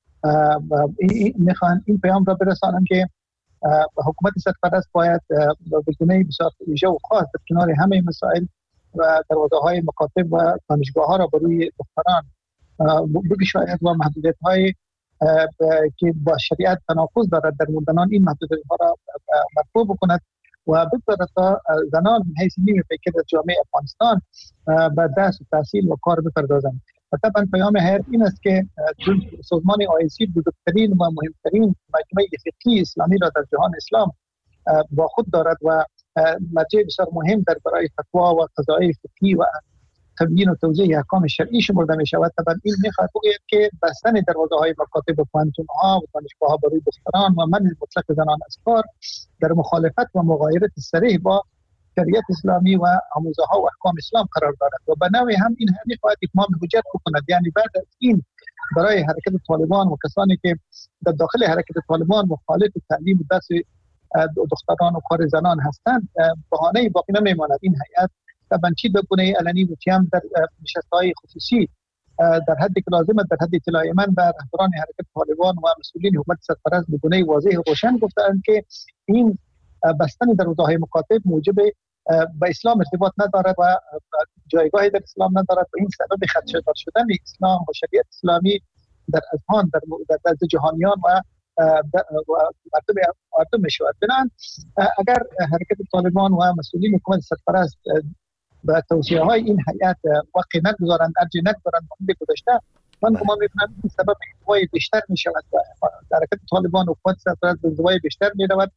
میخوان این پیام را برسانند که حکومت سرپرست باید به گونه بسیار ویژه و خاص در کنار همه مسائل و دروازه‌های مکاتب و دانشگاه‌ها را بروی دختران بگشاید و محدودیت‌های که با شریعت تناقض دارد در موندنان این محدودیت‌ها را مرفوع بکند و بگذارد تا زنان حیث نیمه پیکر از جامعه افغانستان به درس و تحصیل و کار بپردازند. و طبعا پیام هیئت این است که سازمان OIC بزرگترین و مهمترین مجمع فقهی اسلامی را در جهان اسلام با خود دارد و مرجع بسیار مهم در برای فتوا و قضای فقهی و تبیین و توضیح احکام شرعی شمرده می شود. طبعا این می‌خواهد بگوید که بستن دروازه‌های مکاتب و پوهنتون‌ها و دانشگاه‌ها برای دختران و منع مطلق زنان از کار در مخالفت و مغایرت صریح با شریعت اسلامی و آموزه‌ها و احکام اسلام قرار دارد و به نوعی هم این می‌خواهد اتمام حجت بکند. یعنی بعد از این برای حرکت طالبان و کسانی که در داخل حرکت طالبان مخالف تعلیم و درس دختران و کار زنان هستند بهانه‌ای باقی نمی‌ماند. این هیئت طبعا چی به گونه علنی و چیم در نشست‌های خصوصی در حدی که لازم در حد اطلاع من به رهبران حرکت طالبان و مسئولین حکومت سرپرست به گونه واضح و روشن گفتند که این بستن دروازه‌های مکاتب موجب به اسلام ارتباط ندارد و جایگاهی در اسلام ندارد و این سبب خدشه‌دار شدن اسلام و شریعت اسلامی در اذهان در جهانیان و مردم میشود. بنابراین اگر حرکت طالبان و مسئولین حکومت سرپرست به توصیه‌های این هیئت وقع نگذارند، ارجاع نگذارند مانند گذشته، من گمان می‌کنم این سبب انزوای بیشتر می‌شود و حرکت طالبان و حکومت سرپرست به انزوای بیشتر می‌رود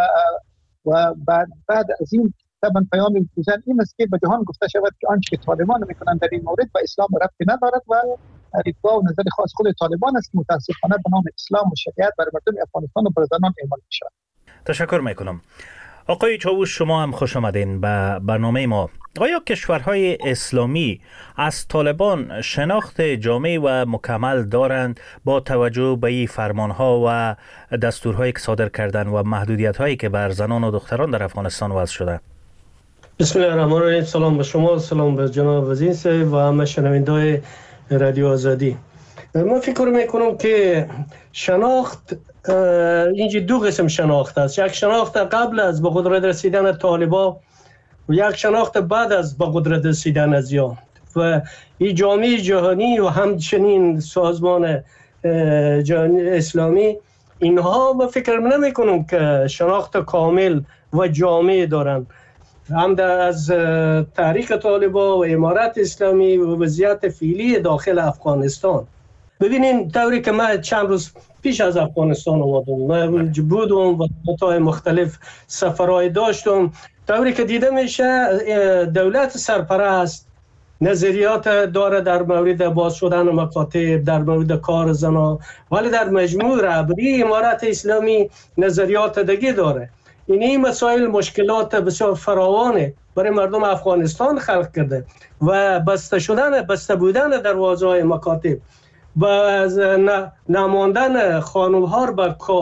و بعد از این طبعا پیام گذشته این است که به جهان گفته شود که آنچه که طالبان می‌کنند در این مورد با اسلام ربطی ندارد و دیدگاه و نظر خاص خود طالبان است که متأسفانه به نام اسلام و شریعت بر مردم افغانستان و بر زنان اعمال می‌شود. تشکر می‌کنم. آقای چاوش، شما هم خوش آمدین به برنامه ما. آیا کشورهای اسلامی از طالبان شناخت جامع و مکمل دارند با توجه به این فرمانها و دستورهایی که صادر کردن و محدودیت‌هایی که بر زنان و دختران در افغانستان وضع شده؟ بسم الله الرحمن الرحیم. سلام به شما، سلام به جناب وزین صاحب و همه شنوندگان رادیو آزادی. من فکر میکنم که شناخت اینجا دو قسم شناخت است. یک شناخت قبل از به قدرت رسیدن طالبان و یک شناخت بعد از به قدرت رسیدن از یا و این جامعه جهانی و همچنین سازمان جهانی اسلامی اینها با فکر نمی کنم که شناخت کامل و جامع دارند. هم از تاریخ طالبان و امارت اسلامی و وضعیت فعلی داخل افغانستان. ببینین طوری که من چند روز پیش از افغانستان آمدم، من بودم و نقاط مختلف سفرهای داشتم، طوری که دیده میشه دولت سرپرست نظریات داره در مورد باز شدن مکاتب، در مورد کار زنان، ولی در مجموع رهبری امارت اسلامی نظریات دیگه داره. این مسائل مشکلات بسیار فراوانه برای مردم افغانستان خلق کرده و بسته بودن دروازه‌های مکاتب و نماندن خانم‌ها به کار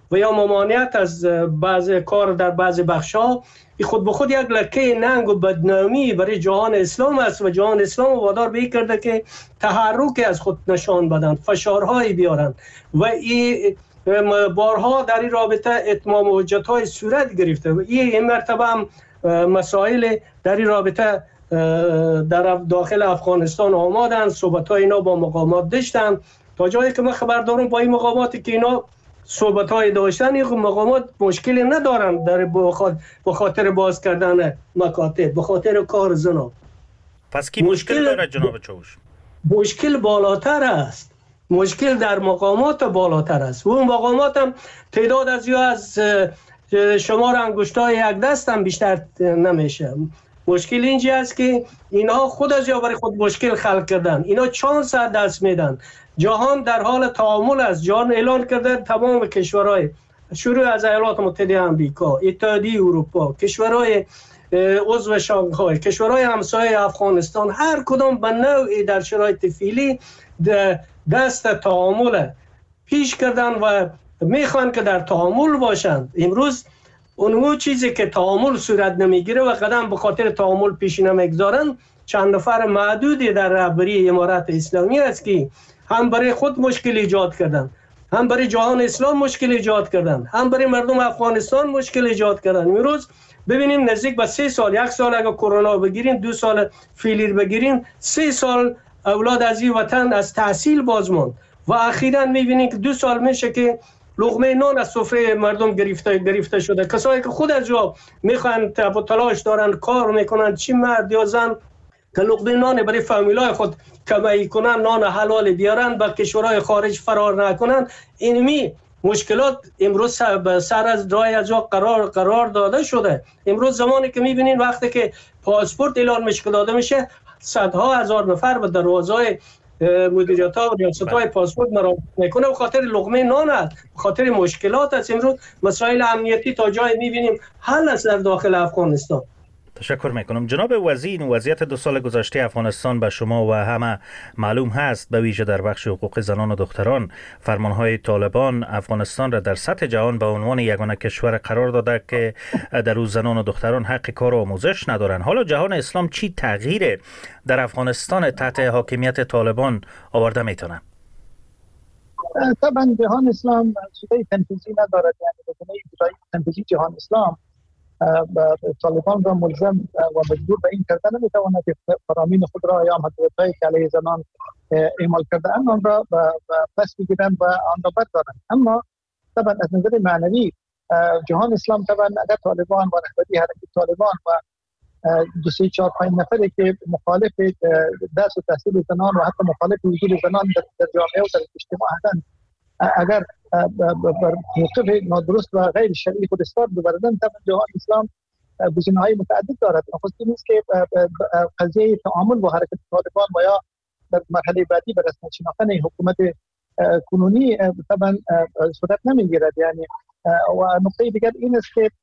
و یا ممانعت از بعض کار در بعض بخش‌ها خود به خود یک لکه ننگ و بدنامی برای جهان اسلام است و جهان اسلام وادار به این کرده که تحرک از خود نشان بدن، فشارهایی بیارن و این بارها در این رابطه اتمام حجت‌های صورت گرفته و این مرتبه هم مسائل در این رابطه در داخل افغانستان آمدن، صحبت‌های اینا با مقامات داشتن تا جایی که من خبر دارم با این مقاماتی که اینا صحبت‌های داشتن این مقامات مشکلی ندارن در به خاطر باز کردن مکاتب، به خاطر کار زنا. پس کی مشکل داره جناب چاوش؟ مشکل بالاتر است، مشکل در مقامات بالاتر است و اون مقامات هم تعداد از شمار انگشتای یک دست هم بیشتر نمیشه. مشکل اینجا است که اینها خود از یا برای خود مشکل خلق کردن، اینا چانس دست میدن. جهان در حال تعامل است. جهان اعلان کرده تمام کشورهای شروع از ایالات متحده آمریکا، اتحادیه اروپا، کشورهای عضو شانگهای، کشورهای همسایه افغانستان، هر کدام به نوعی در شرایط فعلی دست تعامل پیش کردن و میخوان که در تعامل باشند. امروز اونمو چیزی که تعامل صورت نمیگیره و قدم به خاطر تعامل پیش نمیگذارن چند نفر معدودی در رهبری امارت اسلامی است که هم برای خود مشکل ایجاد کردن، هم برای جهان اسلام مشکل ایجاد کردن، هم برای مردم افغانستان مشکل ایجاد کردن. امروز ببینیم نزدیک به 3 سال، 1 سال اگر کرونا بگیریم، 2 سال فیلیر بگیریم، 3 سال اولاد از این وطن از تحصیل باز ماند و اخیراً میبینیم که 2 سال میشه که لقمه نان از سفره مردم گرفته شده. کسایی که خود از جا میخوان تلاش دارن کار میکنن، چی مرد یا زن، که لقمه نان برای فامیلای خود کمایی کنن، نان حلال بیارن، به کشورهای خارج فرار نکنن. اینمی مشکلات امروز سر از راه از جا قرار داده شده. امروز زمانی که میبینین وقتی که پاسپورت اعلان میشه داده میشه، صدها هزار نفر به دروازهای مدیریت ها و ریاست های پاسپورت مراجعه میکنه. به خاطر لقمه نان است، به خاطر مشکلات است. امروز مسائل امنیتی تا جای میبینیم حل است در داخل افغانستان. تشکر میکنم. جناب وزیر، وضعیت 2 سال گذشته افغانستان به شما و همه معلوم هست، به ویژه در بخش حقوق زنان و دختران. فرمانهای طالبان افغانستان را در سطح جهان به عنوان یگانه کشور قرار داده که در او زنان و دختران حق کار و آموزش ندارند. حالا جهان اسلام چی تغییر در افغانستان تحت حاکمیت طالبان آورده میتونه؟ طبعا جهان اسلام سوی تنفیذی ندارد، یعنی بدون اجرای تنفیذی جهان اسلام طالبان را ملزم و مجبور به این کرده نمیتواند که فرامین خود را یا محدودیت‌هایی که علیه زنان اعمال کرده آن را پس بگیرند و آن را بردارند. اما طبعا از نظر معنوی جهان اسلام طبعا اگر طالبان و رهبری حرکت طالبان و 2 3 4 5 نفری که مخالف درس و تحصیل زنان و حتی مخالف وجود زنان در جامعه و در اجتماع هستند، اگر بر موقف نادرست و غیر شرعی خود استاد ببردن، طبعا جهان اسلام گزینه‌های متعدد دارد. نخستین است که قضیه تعامل با حرکت طالبان و یا در مرحله بعدی به رسمیت شناختن حکومت کنونی طبعا صورت نمیگیرد. یعنی و نکته دیگر این است که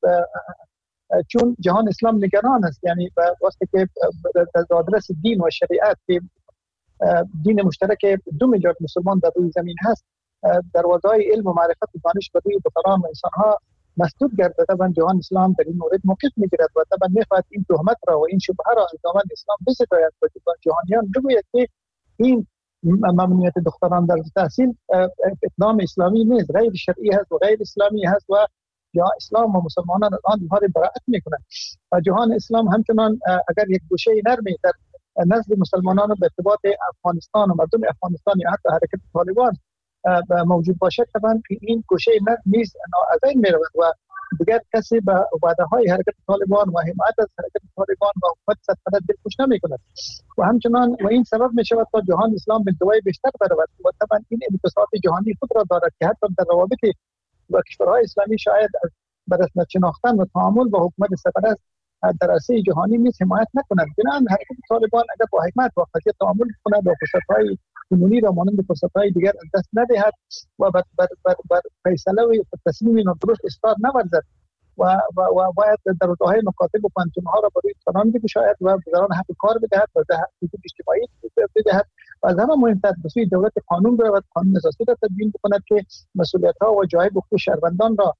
چون جهان اسلام نگران است، یعنی وقتی که در آدرس دین و شریعت که دین مشترک 2 میلیارد مسلمان در روی زمین هست، دروازه‌های علم و معرفت و دانش به روی دختران و انسان‌ها مسدود گردد، طبعا جهان اسلام در این مورد موقف میگیرد و طبعا میخواهد این تهمت را و این شبهه را از دامن اسلام بستاید و جهانیان بگوید که این ممنوعیت دختران در تحصیل اقدام اسلامی نیست، غیر شرعی هست و غیر اسلامی هست و یا اسلام و مسلمانان الان اینها را برائت میکنند. و جهان اسلام همچنان اگر یک گوشه نرمی در نزد مسلمانان به ارتباط افغانستان و مردم افغانستان یا حتی حرکت طالبان موجود باشد، طبعا این گوشه نیز از این میرود و دیگر کسی به وعده های حرکت طالبان و حمایت از حرکت طالبان و حکومت سلطنت دلخوش نمیکند و همچنان و این سبب می شود تا جهان اسلام به دوای بیشتر برود و طبعا این انبساط جهانی خود را دارد که حتی در روابط و کشورهای اسلامی شاید به رسمیت شناختن و تعامل با حکومت سرپرست در عرصه جهانی نیز حمایت نکنند. بنابراین حرکت طالبان اگر با حکمت و قضیه تعامل کند و فرصت‌های کنونی را مانند فرصت‌های دیگر از دست ندهد و بر فیصله و تصمیم درست استاد نورزد و باید در راه مکاتب و پانتون‌ها را برای دختران بگشاید و دختران حق کار بدهد و حقوق اجتماعی بدهد و از همه مهمتر به سوی دولت قانون برود، قانون اساسی را تدوین بکند که مسئولیت‌ها و جای حقوق شهروندان را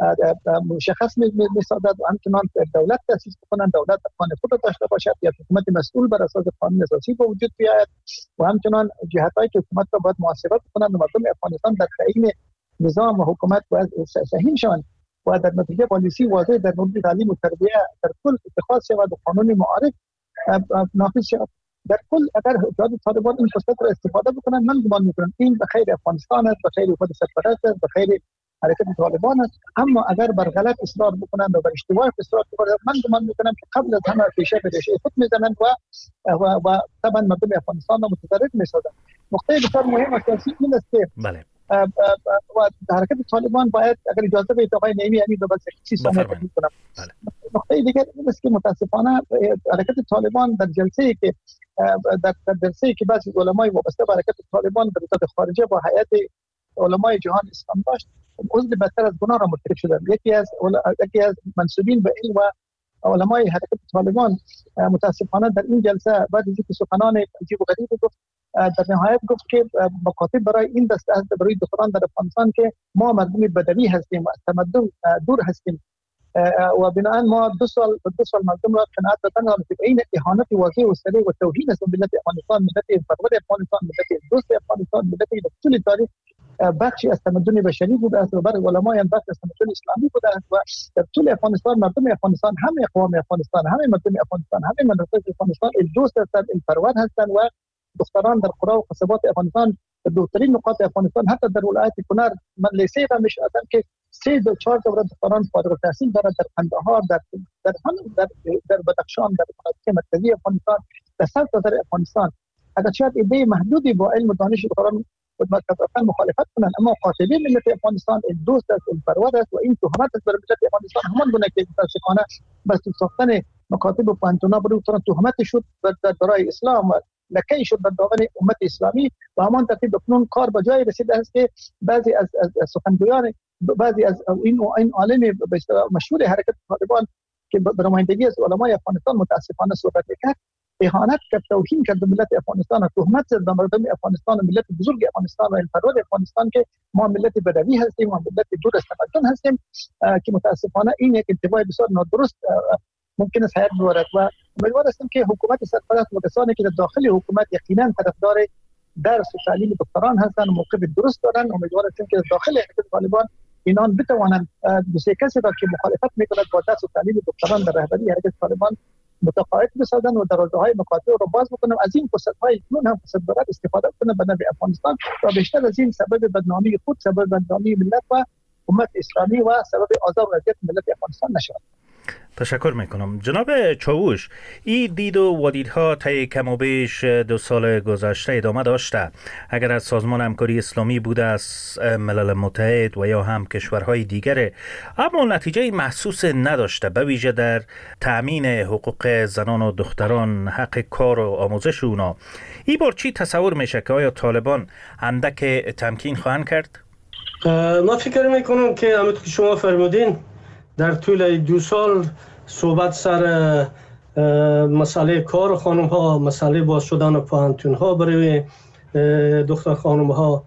مشخص می‌سازد و همچنان دولت تأسیس بکنند، دولت قانون خود را داشته باشد یا حکومت مسئول بر اساس قانون اساسی به وجود بیاید و همچنان جهت‌هایی که حکومت را باید محاسبه کنند و مردم افغانستان در حین نظام و حکومت باید سهیم شوند و در نتیجه پالیسی واضح در مورد تعلیم و تربیت در کل اتخاذ شود و قانون معارف نافذ شود. در کل اگر حکومت طالبان این فرصت را استفاده بکنند، من گمان می‌کنم این به خیر افغانستان است، به خیر حکومت سرپرست است، به خیر حرکت طالبان است. اما اگر بر غلط اصرار بکنند و بر اشتباه اصرار بکنند، من گمان می‌کنم که قبل از همه پیشه به ریشه خود می‌زنند و طبعا مردم افغانستان را متضرر می‌سازند. نکته بسیار مهم اساسی این است که و حرکت طالبان باید اگر اجازه بدید آقای نعیمی امید و 30 ثانیه تکمیل کنم. نکته دیگر این است که متاسفانه حرکت طالبان در جلسه‌ای که بعضی علمای وابسته به حرکت طالبان در وزارت خارجه با هیئت علمای جهان اسلام داشت، عضو بدتر از گناه را مرتکب شدند. یکی از منسوبین به این و علمای حرکت طالبان متاسفانه در این جلسه بعد از اینکه سخنان عجیب و غریب گفت، در نهایت گفت که مکاتب برای این دسته هست برای دختران در افغانستان که ما مردم بدوی هستیم و از تمدن دور هستیم و بنابراین ما دو سال مردم را قناعت دادن که این اهانت واضح و صریح و توهین است ملت افغانستان، ملت پرور افغانستان، ملت دوست افغانستان، ملتی در طول تاریخ بخشی از تمدن بشری بوده است و برای علمای هم بخش از تمدن اسلامی بوده است و در طول افغانستان مردم افغانستان، همه اقوام افغانستان، همه مردم افغانستان، همه مناطق افغانستان دوست هستند، پرور هستند و دختران در قرى و قصبات افغانستان در دورترین نقاط افغانستان حتی در ولایت کنر من لیسه را میشناسم که 3 تا 4 دوره دختران فارغ التحصیل دارند در قندهار، در بدخشان، در مناطق مرکزی افغانستان، در سرتاسر افغانستان. اگر شاید ایده محدودی با علم و دانش دختران متفقا مخالفت کنند، اما قاطبه ملت افغانستان این دوست است، این پرور است و این تهمت است بر ملت افغانستان همان گونه که متاسفانه بس ساختن مکاتب و پانتونا برای تهمت شد برای اسلام و لکه شد در دامن امت اسلامی و همان ترتیب اکنون کار به جای رسیده است که بعضی از سخنگویان، بعضی از این عالم مشهور حرکت طالبان که به نمایندگی از علمای افغانستان متاسفانه صحبت کرد، اهانت کرد، توهین کرد به ملت افغانستان و تهمت زد به مردم افغانستان و ملت بزرگ افغانستان و الپرور افغانستان که ما ملت بدوی هستیم و ملت دور از تمدن هستیم که متاسفانه این یک انتباه بسیار نادرست ممکن است حیات ببرد و امیدوار هستیم که حکومت سرپرست و کسانی که در داخل حکومت یقینا طرفدار درس و تعلیم دختران هستند و موقف درست دارند، امیدوار هستیم که در داخل حرکت طالبان اینان بتوانند دو سه کسی را که مخالفت می‌کند با درس و تعلیم دختران در رهبری حرکت طالبان متقاعد بسازند و دروازه‌های مکاتب را باز بکنند، از این فرصت‌های کنون هم فرصت دارد استفاده کنند به نفع افغانستان و بیشتر از این سبب بدنامی خود، سبب بدنامی ملت و امت اسلامی و سبب آزار و اذیت ملت افغانستان نشود. تشکر میکنم. جناب چاوش، این دید و وادیدها طی کم و بیش 2 سال گذشته ادامه داشته. اگر از سازمان همکاری اسلامی بوده، از ملل متحد و یا هم کشورهای دیگره، اما نتیجه محسوس نداشته، به ویژه در تأمین حقوق زنان و دختران، حق کار و آموزش اونا. این بار چی تصور میشه که آیا طالبان اندک تمکین خواهند کرد؟ ما فکر میکنم که همونطور که شما فرمودین در طول 2 سال صحبت سر مسئله کار خانم ها، مسئله باز شدن پانتون ها برای دختر خانم ها،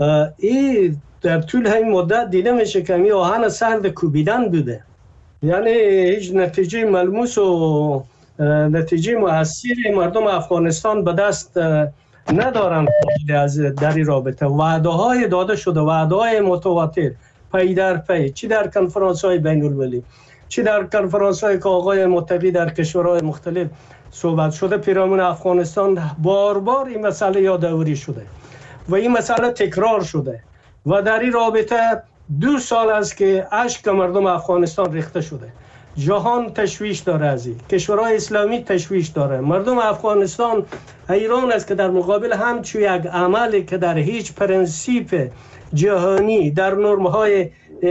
این در طول همین مدت دیده میشه که این آهن سرد کوبیدن بوده، یعنی هیچ نتیجه ملموس و نتیجه مؤثری مردم افغانستان به دست ندارن از در این رابطه. وعده های داده شده، وعده های متواتر پی در پی، چی در کنفرانس های بین المللی، چی در کنفرانس های که آقای متقی در کشورهای مختلف صحبت شده، پیرامون افغانستان بار بار این مسئله یادآوری شده و این مسئله تکرار شده و در این رابطه 2 سال است که اشک مردم افغانستان ریخته شده. جهان تشویش داره، از این کشورهای اسلامی تشویش داره. مردم افغانستان حیران است که در مقابل همچون یک عملی که در هیچ پرنسیپ جهانی در نرم‌های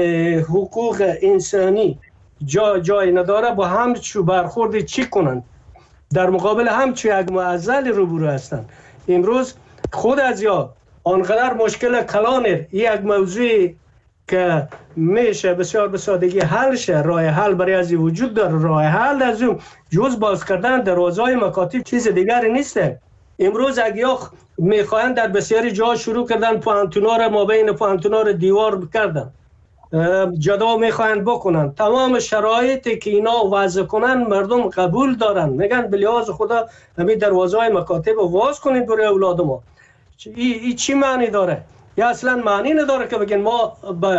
حقوق انسانی جای نداره، با همچون برخورد چی کنند؟ در مقابل همچون یک معضل روبرو هستند. امروز خود از یا آنقدر مشکل کلانر یک موضوع که میشه بسیار به سادگی حل شه، راه حل برای از وجود داره. راه حل از اون جز باز کردن دروازه‌های مکاتب چیز دیگری نیسته. امروز اگه میخواین در بسیاری جا شروع کردن پوانتونا را ما بین پوانتونا را دیوار بکردن، جدا میخواین بکنن. تمام شرایطی که اینا وضع کنن مردم قبول دارن، میگن به لحاظ خدا همین دروازه های مکاتب واز کنید برای اولاد ما. این چی معنی داره؟ یا اصلا معنی نداره که بگن ما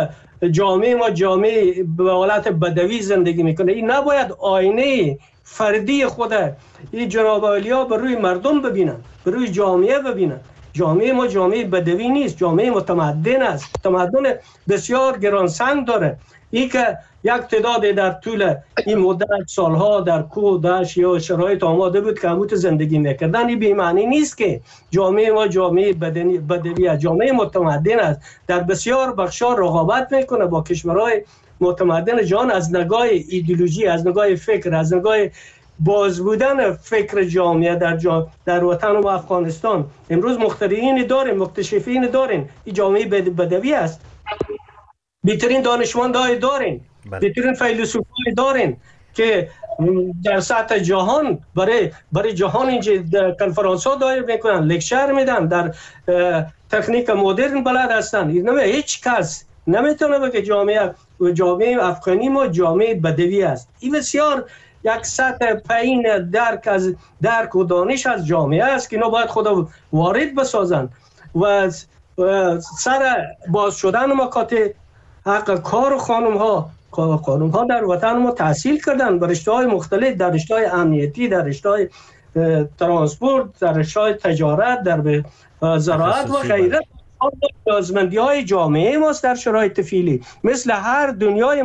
جامعه به حالت بدوی زندگی میکنه. این نباید آینه فردی خود این جناب عالیا بر روی مردم ببینن، بر روی جامعه ببینن. جامعه ما جامعه بدوی نیست، جامعه متمدن است، تمدن بسیار گرانسنگ داره. این که یک تعداد در طول این مدت سالها در کوه دشت یا شرایط آماده بود که هموت زندگی میکردن، این بی‌معنی نیست که جامعه ما جامعه بدوی است، جامعه متمدن است، در بسیار بخشا رقابت میکنه با کشورهای متمدن جهان از نگاه ایدئولوژی، از نگاه فکر، از نگاه باز بودن فکر جامعه در وطن و افغانستان. امروز مخترعین داریم، مکتشفین داریم، این جامعه بدوی است. بهترین دانشمندای دارین، بهترین فیلسوفای دارین که در سطح جهان برای جهان اینجا کنفرانس ها دایر میکنن، لکچر میدن، در تکنیک مدرن بلد هستن. هیچ کس نمیتونه بگه جامعه افغانی ما جامعه بدوی است. این بسیار یک سطح پایین درک و دانش از جامعه است که اینا باید خدا وارد بسازن و سر باز شدن مکاتب حق کار خانم ها در وطن ما تحصیل کردن به رشته‌های مختلف، در رشته‌های امنیتی، در رشته‌های ترانسپورت، در رشته‌های تجارت، در زراعت و غیره. نیازمندی‌های جامعه ماست در شرایط فعلی، مثل هر دنیای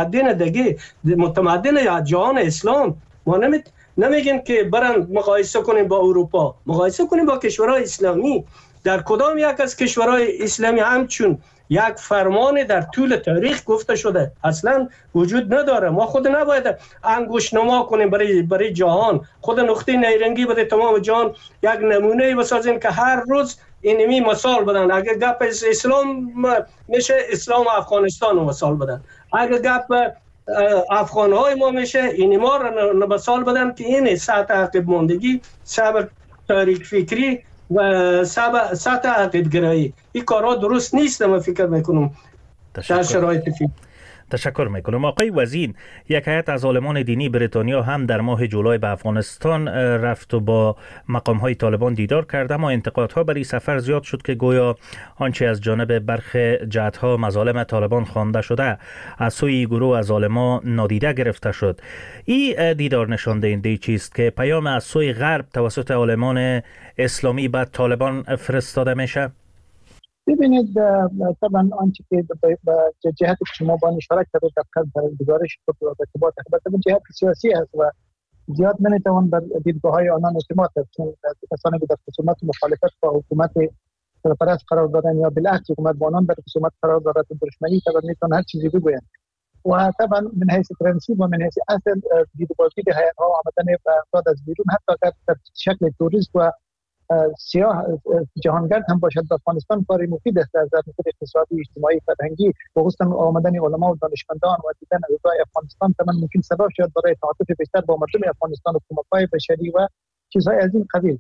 متمدن جهان اسلام. ما نمیگیم که برن مقایسه کنیم با اروپا، مقایسه کنیم با کشورهای اسلامی. در کدام یک از کشورهای اسلامی همچون یک فرمان در طول تاریخ گفته شده اصلا وجود نداره. ما خود نباید انگوش نما کنیم برای جهان، خود نقطه نیرنگی برای تمام جهان یک نمونه بسازیم که هر روز اینمی مثال بدن. اگر گپ اسلام میشه اسلام افغانستان رو مثال بدن، اگر گپ افغانهای ما میشه این ما رو مثال بدن که این سطح عقب ماندگی، سبب تاریک فکری و سطح عقب گرایی، این کارها درست نیست. من فکر میکنم در شرایط فعلی. تشکر میکنم. آقای وزیر، یک هیئت از عالمان دینی بریتانیا هم در ماه جولای به افغانستان رفت و با مقام های طالبان دیدار کرد، اما انتقادها بر این سفر زیاد شد که گویا آنچه از جانب برخی جهت‌ها مظالم طالبان خوانده شده از سوی گروه از عالمان نادیده گرفته شد. این دیدار نشان دهنده چیست که پیام از سوی غرب توسط عالمان اسلامی به طالبان فرستاده میشه؟ ببینید طبعا آنچه که به جهت شما با اشاره کرده در گزارش خود و ارتباط به جهت سیاسی است و زیاد نمیتوان بر دیدگاه‌های آنان اعتماد کرد، چون کسانی که در خصومت مخالفت با حکومت سرپرست قرار دارند یا بالعکس حکومت با آنان در خصومت قرار دارد و دشمنی طبعا میتونن هر چیزی بگویند و طبعا من حیث پرنسیپ و من حیث اصل دیدبازی هیئت‌ها آمدن و افراد از بیرون حتی در شکل توریست و سیاه جهانگرد هم باشد به افغانستان کاری مفید است در نظر اقتصادی، اجتماعی، فرهنگی و خصوصا آمدن علما و دانشمندان و دیدن اوضاع افغانستان طبعا ممکن سبب شد برای تعاطف بیشتر با مردم افغانستان و حقوق‌های بشری و چیزهای از این قبیل.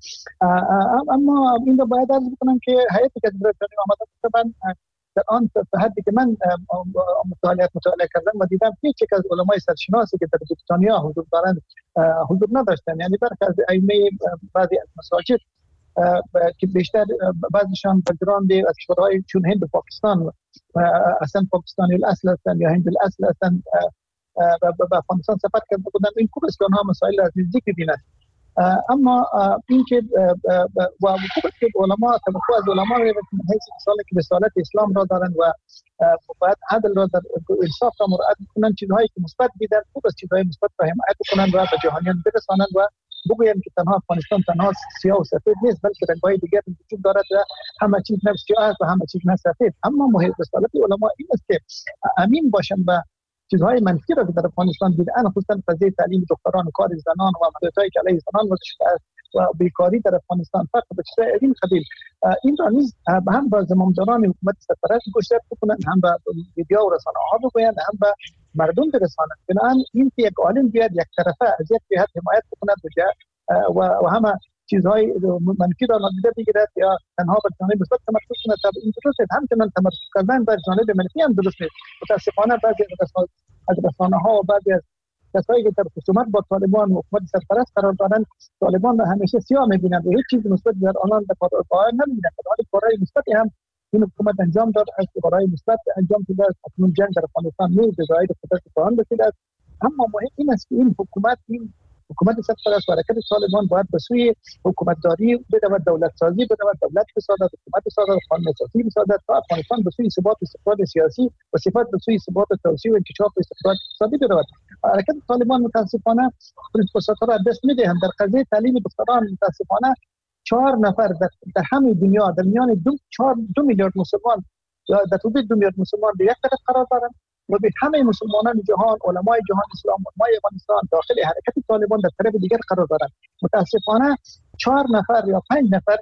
اما این رو باید عرض بکنم که هیئتی که از بریتانیا آمده طبعا در آن حدی که من مطالعه کردم و دیدم هیچ یک از علمای سرشناسی که در بریتانیا حضور دارند حضور نداشتند. یعنی برخی از ائمه بعضی از مساجد که بیشتر بعضیشان بک‌گراند از کشورهای چون هند و پاکستان اصلا پاکستانی الاصل هستند یا هند الاصل هستند به افغانستان سفر کرده بودند. این خوب است که آنها مسائل از نزدیک ببینند. اما اینکه و خوب است که علما طبقه از علما حیث مثالی که رسالت اسلام را دارند و باید عدل را در انصاف را مراعات کنند، چیزهایی که مثبت دیدن خوب است چیزهای مثبت را حمایت کنند و به جهانیان برسانند و بگویم که تنها افغانستان تنها سیاه و سفید نیست، بلکه رنگ‌های دیگر وجود دارد و همه چیز نه سیاه است و همه چیز نه سفید. اما مهم رسالت علما این است که امین باشند به چیزهای منفی را که در افغانستان دیدن، خصوصا قضیه تعلیم دختران، کار زنان و محدودیت‌هایی که علیه زنان وضع شده است و بیکاری در افغانستان فقط به چیزهای این قبیل این را نیز هم به زمامداران حکومت سرپرست گوشزد بکنند، هم به میدیا و رسانه‌ها بگویند، هم به مردم برسانند. بنابراین این که یک عالم بیاد یک طرفه از یک جهت حمایت بکند و همه چیزهای منفی را نادیده بگیرد یا تنها بر جانب مثبت تمرکز کند. تا این درست است. همچنان تمرکز کردن بر جانب منفی هم درست نیست. متاسفانه بعضی از رسانه‌ها و بعضی از کسایی که در خصومت با طالبان و حکومت سرپرست قرار دارند طالبان را همیشه سیاه می‌بینند و هیچ چیز مثبت در آنان کار نمی‌بینند. در حالی کارهای مثبتی هم این حکومت انجام داد، از کارهای مثبت انجام داده است. اکنون جنگ در افغانستان نیز به ظاهر قدرت پایان رسیده است. اما مهم این است که این حکومت سرپرست و حرکت طالبان باید به سوی حکومتداری بدود، دولت سازی بدود، دولت بسازد، حکومت بسازد، قانون اساسی بسازد تا افغانستان به سوی ثبات و استقرار سیاسی و صفات به سوی ثبات و توسعه و انکشاف و استقرار اقتصادی بدود. حرکت طالبان متاسفانه فرصت‌ها را دست می‌دهند. در قضیه تعلیم دختران متاسفانه 4 نفر در همه دنیا در میان 2 میلیارد مسلمان یا در حدود 2 میلیارد مسلمان در یک طرف قرار دارند و به همه مسلمانان جهان، علمای جهان اسلام، علمای افغانستان داخل حرکت طالبان در طرف دیگر قرار دارند. متاسفانه 4 نفر یا 5 نفر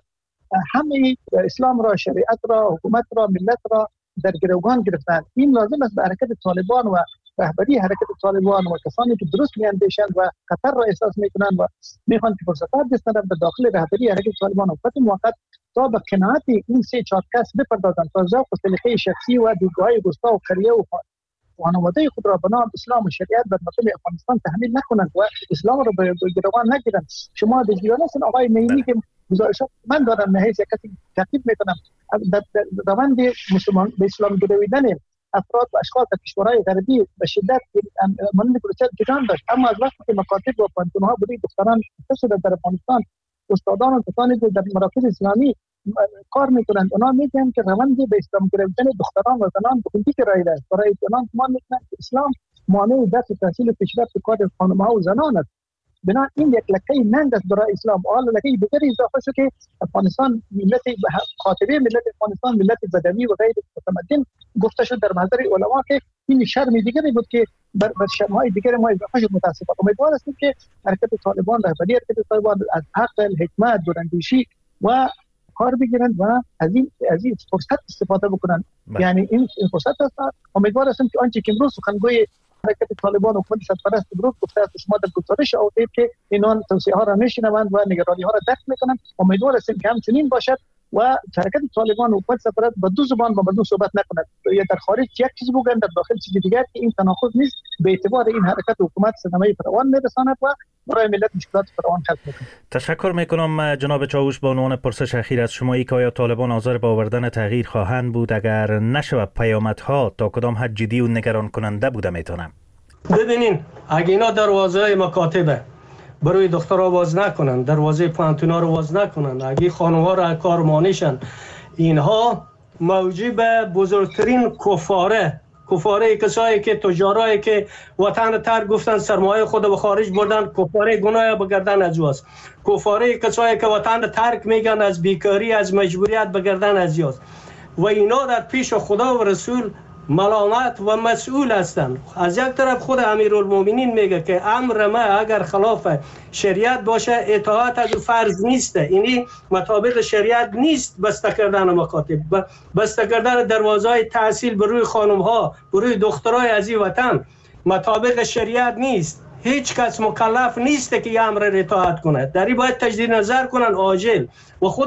همه اسلام را، شریعت را، حکومت را، ملت را در گروگان گرفتند. این لازم است به حرکت طالبان و رهبری حرکت طالبان و کسانی که درست میاندیشند و خطر را احساس میکنند و میخوان که فرصتات دست ندهند در داخل رهبری حرکت طالبان و وقت موقت تا به قناعت این 3-4 کس بپردازند تا ذوق و سلیقه شخصی و دیدگاه‌های گستاخ و خریه و خانواده خود را به نام اسلام و شریعت در مقام افغانستان تحمیل نکنند و اسلام را به گروگان نگیرند. شما دیگران هستند آقای نعیمی که گزارشات من دارم نهایت کسی تاکید میکنم در روند مسلمان به اسلام گرویدن افراد و اشخاص در کشورهای غربی به شدت مانند پروسه جان داشت. اما از وقتی که مکاتب و پانتون‌ها برای دختران شده در افغانستان استادان و کسانی که در مراکز اسلامی کار میکنند اونا میگن که روند به اسلام گرفتن دختران و زنان به خودی که رایده است. برای زنان ما میگن که اسلام مانع دست تحصیل و پیشرفت کار خانم‌ها و زنان است. بنا این یک لکه ننگ است برای اسلام. حالا لکه دیگری اضافه شد که افغانستان ملت خاطبه ملت افغانستان ملت بدوی و غیر متمدن گفته شد در محضر علما که این شرم دیگری بود که بر شرم‌های دیگر ما اضافه شد. متاسفانه امیدوار هستیم که حرکت طالبان رهبری حرکت طالبان از عقل، حکمت، دوراندیشی و کار بگیرند و از این فرصت استفاده بکنند. یعنی این فرصت است. امیدوار هستم که آنچه که امروز سخنگوی حرکت طالبان و حکومت سرپرست درست گفته است شما در گزارش آورید که اینان توصیه ها را میشنوند و نگرانی ها را درک میکنند. امیدوار هستیم که همچنین باشد و حرکت طالبان و حکومت سرپرست با دو زبان با دو صحبت نکند. یا در خارج یک چیز بگن در داخل چیز دیگر که این تناقض نیست. به اعتبار این حرکت حکومت صدمه فراوان میرساند و برای ملت مشکلات فراوان خلق میکنه. تشکر میکنم جناب چاوش. با عنوان پرسش اخیر از شما ای که آیا طالبان حاضر به آوردن تغییر خواهند بود اگر نشود پیامدها تا کدام حد جدی و نگران کننده بوده میتونم؟ ببینین اگه اینا دروازه مکاتب برای دخترها باز نکنن، دروازه پانتونا رو باز نکنن، اگه خانم‌ها را کار مانعشن، اینها موجب بزرگترین کفاره کسایی که تجارایی که وطن ترک گفتن سرمایه خود به خارج بردن، کفاره گناه بگردن از اوست. کفاره کسایی که وطن ترک میگن از بیکاری از مجبوریت بگردن از اوست. و اینا در پیش خدا و رسول ملامت و مسئول هستند. از یک طرف خود امیرالمومنین میگه که امر ما اگر خلاف شریعت باشه اطاعت از فرض نیست. اینی مطابق شریعت نیست بسته کردن مکاتب، بسته کردن دروازهای تحصیل بروی خانم ها بروی دخترای از این وطن مطابق شریعت نیست. هیچ کس مکلف نیست که امر را اطاعت کنه. در این باید تجدید نظر کنن عاجل و خود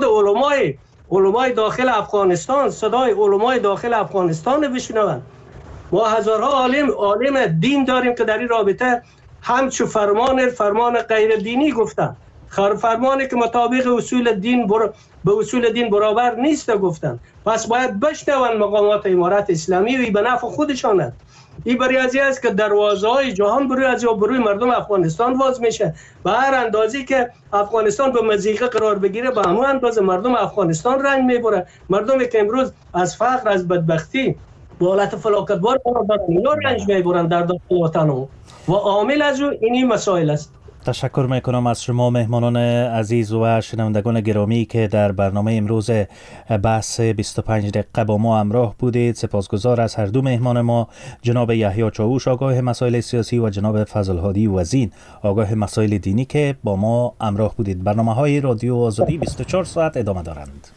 علمای داخل افغانستان صدای علمای داخل افغانستان بشنوند. ما هزارها عالم دین داریم که در این رابطه همچو فرمان غیر دینی گفتن، فرمانی که مطابق اصول دین به اصول دین برابر نیست گفتن. پس باید بشنوند مقامات امارت اسلامی و به نفع خودشانند. این برای ازی است که دروازه‌های جهان بروی مردم افغانستان باز میشه. به هر اندازی که افغانستان به مضیقه قرار بگیره به همون اندازه مردم افغانستان رنج میبره. مردمی که امروز از فقر از بدبختی به حالت فلاکتبار قرار دارن اینا رنج میبرن در داخل وطن و عامل از این مسائل است. تشکر میکنم از شما مهمانان عزیز و شنوندگان گرامی که در برنامه امروز بحث 25 دقیقه با ما همراه بودید. سپاسگزار از هر دو مهمان ما، جناب یحیی چاوش آگاه مسائل سیاسی و جناب فضل هادی وزین آگاه مسائل دینی که با ما همراه بودید. برنامه‌های رادیو آزادی 24 ساعت ادامه دارند.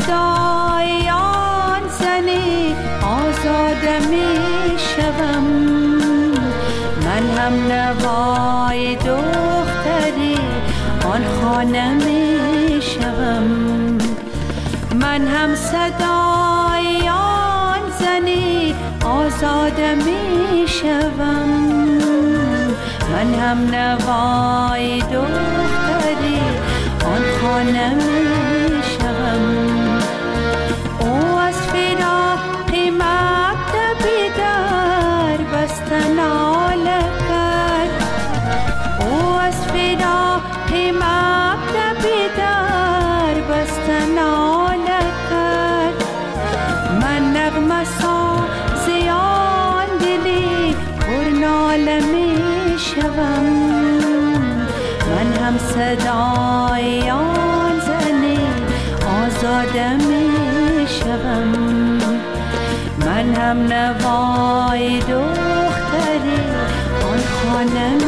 صدای آن زن آزاده می شوم، من هم نوای دختری آن خانه می شوم، من هم صدای آن زن آزاده می شوم، من هم نوای دختری آن خانه می شوم. او از فراق مکتبی در بسته ناله کرد، او از فراق مکتبی در بسته ناله کرد، من نغمه سازی آن دلی پر ناله می شوم، من هم صدای آن زن آزاده می شوم، من هم نوای دختری آن خانه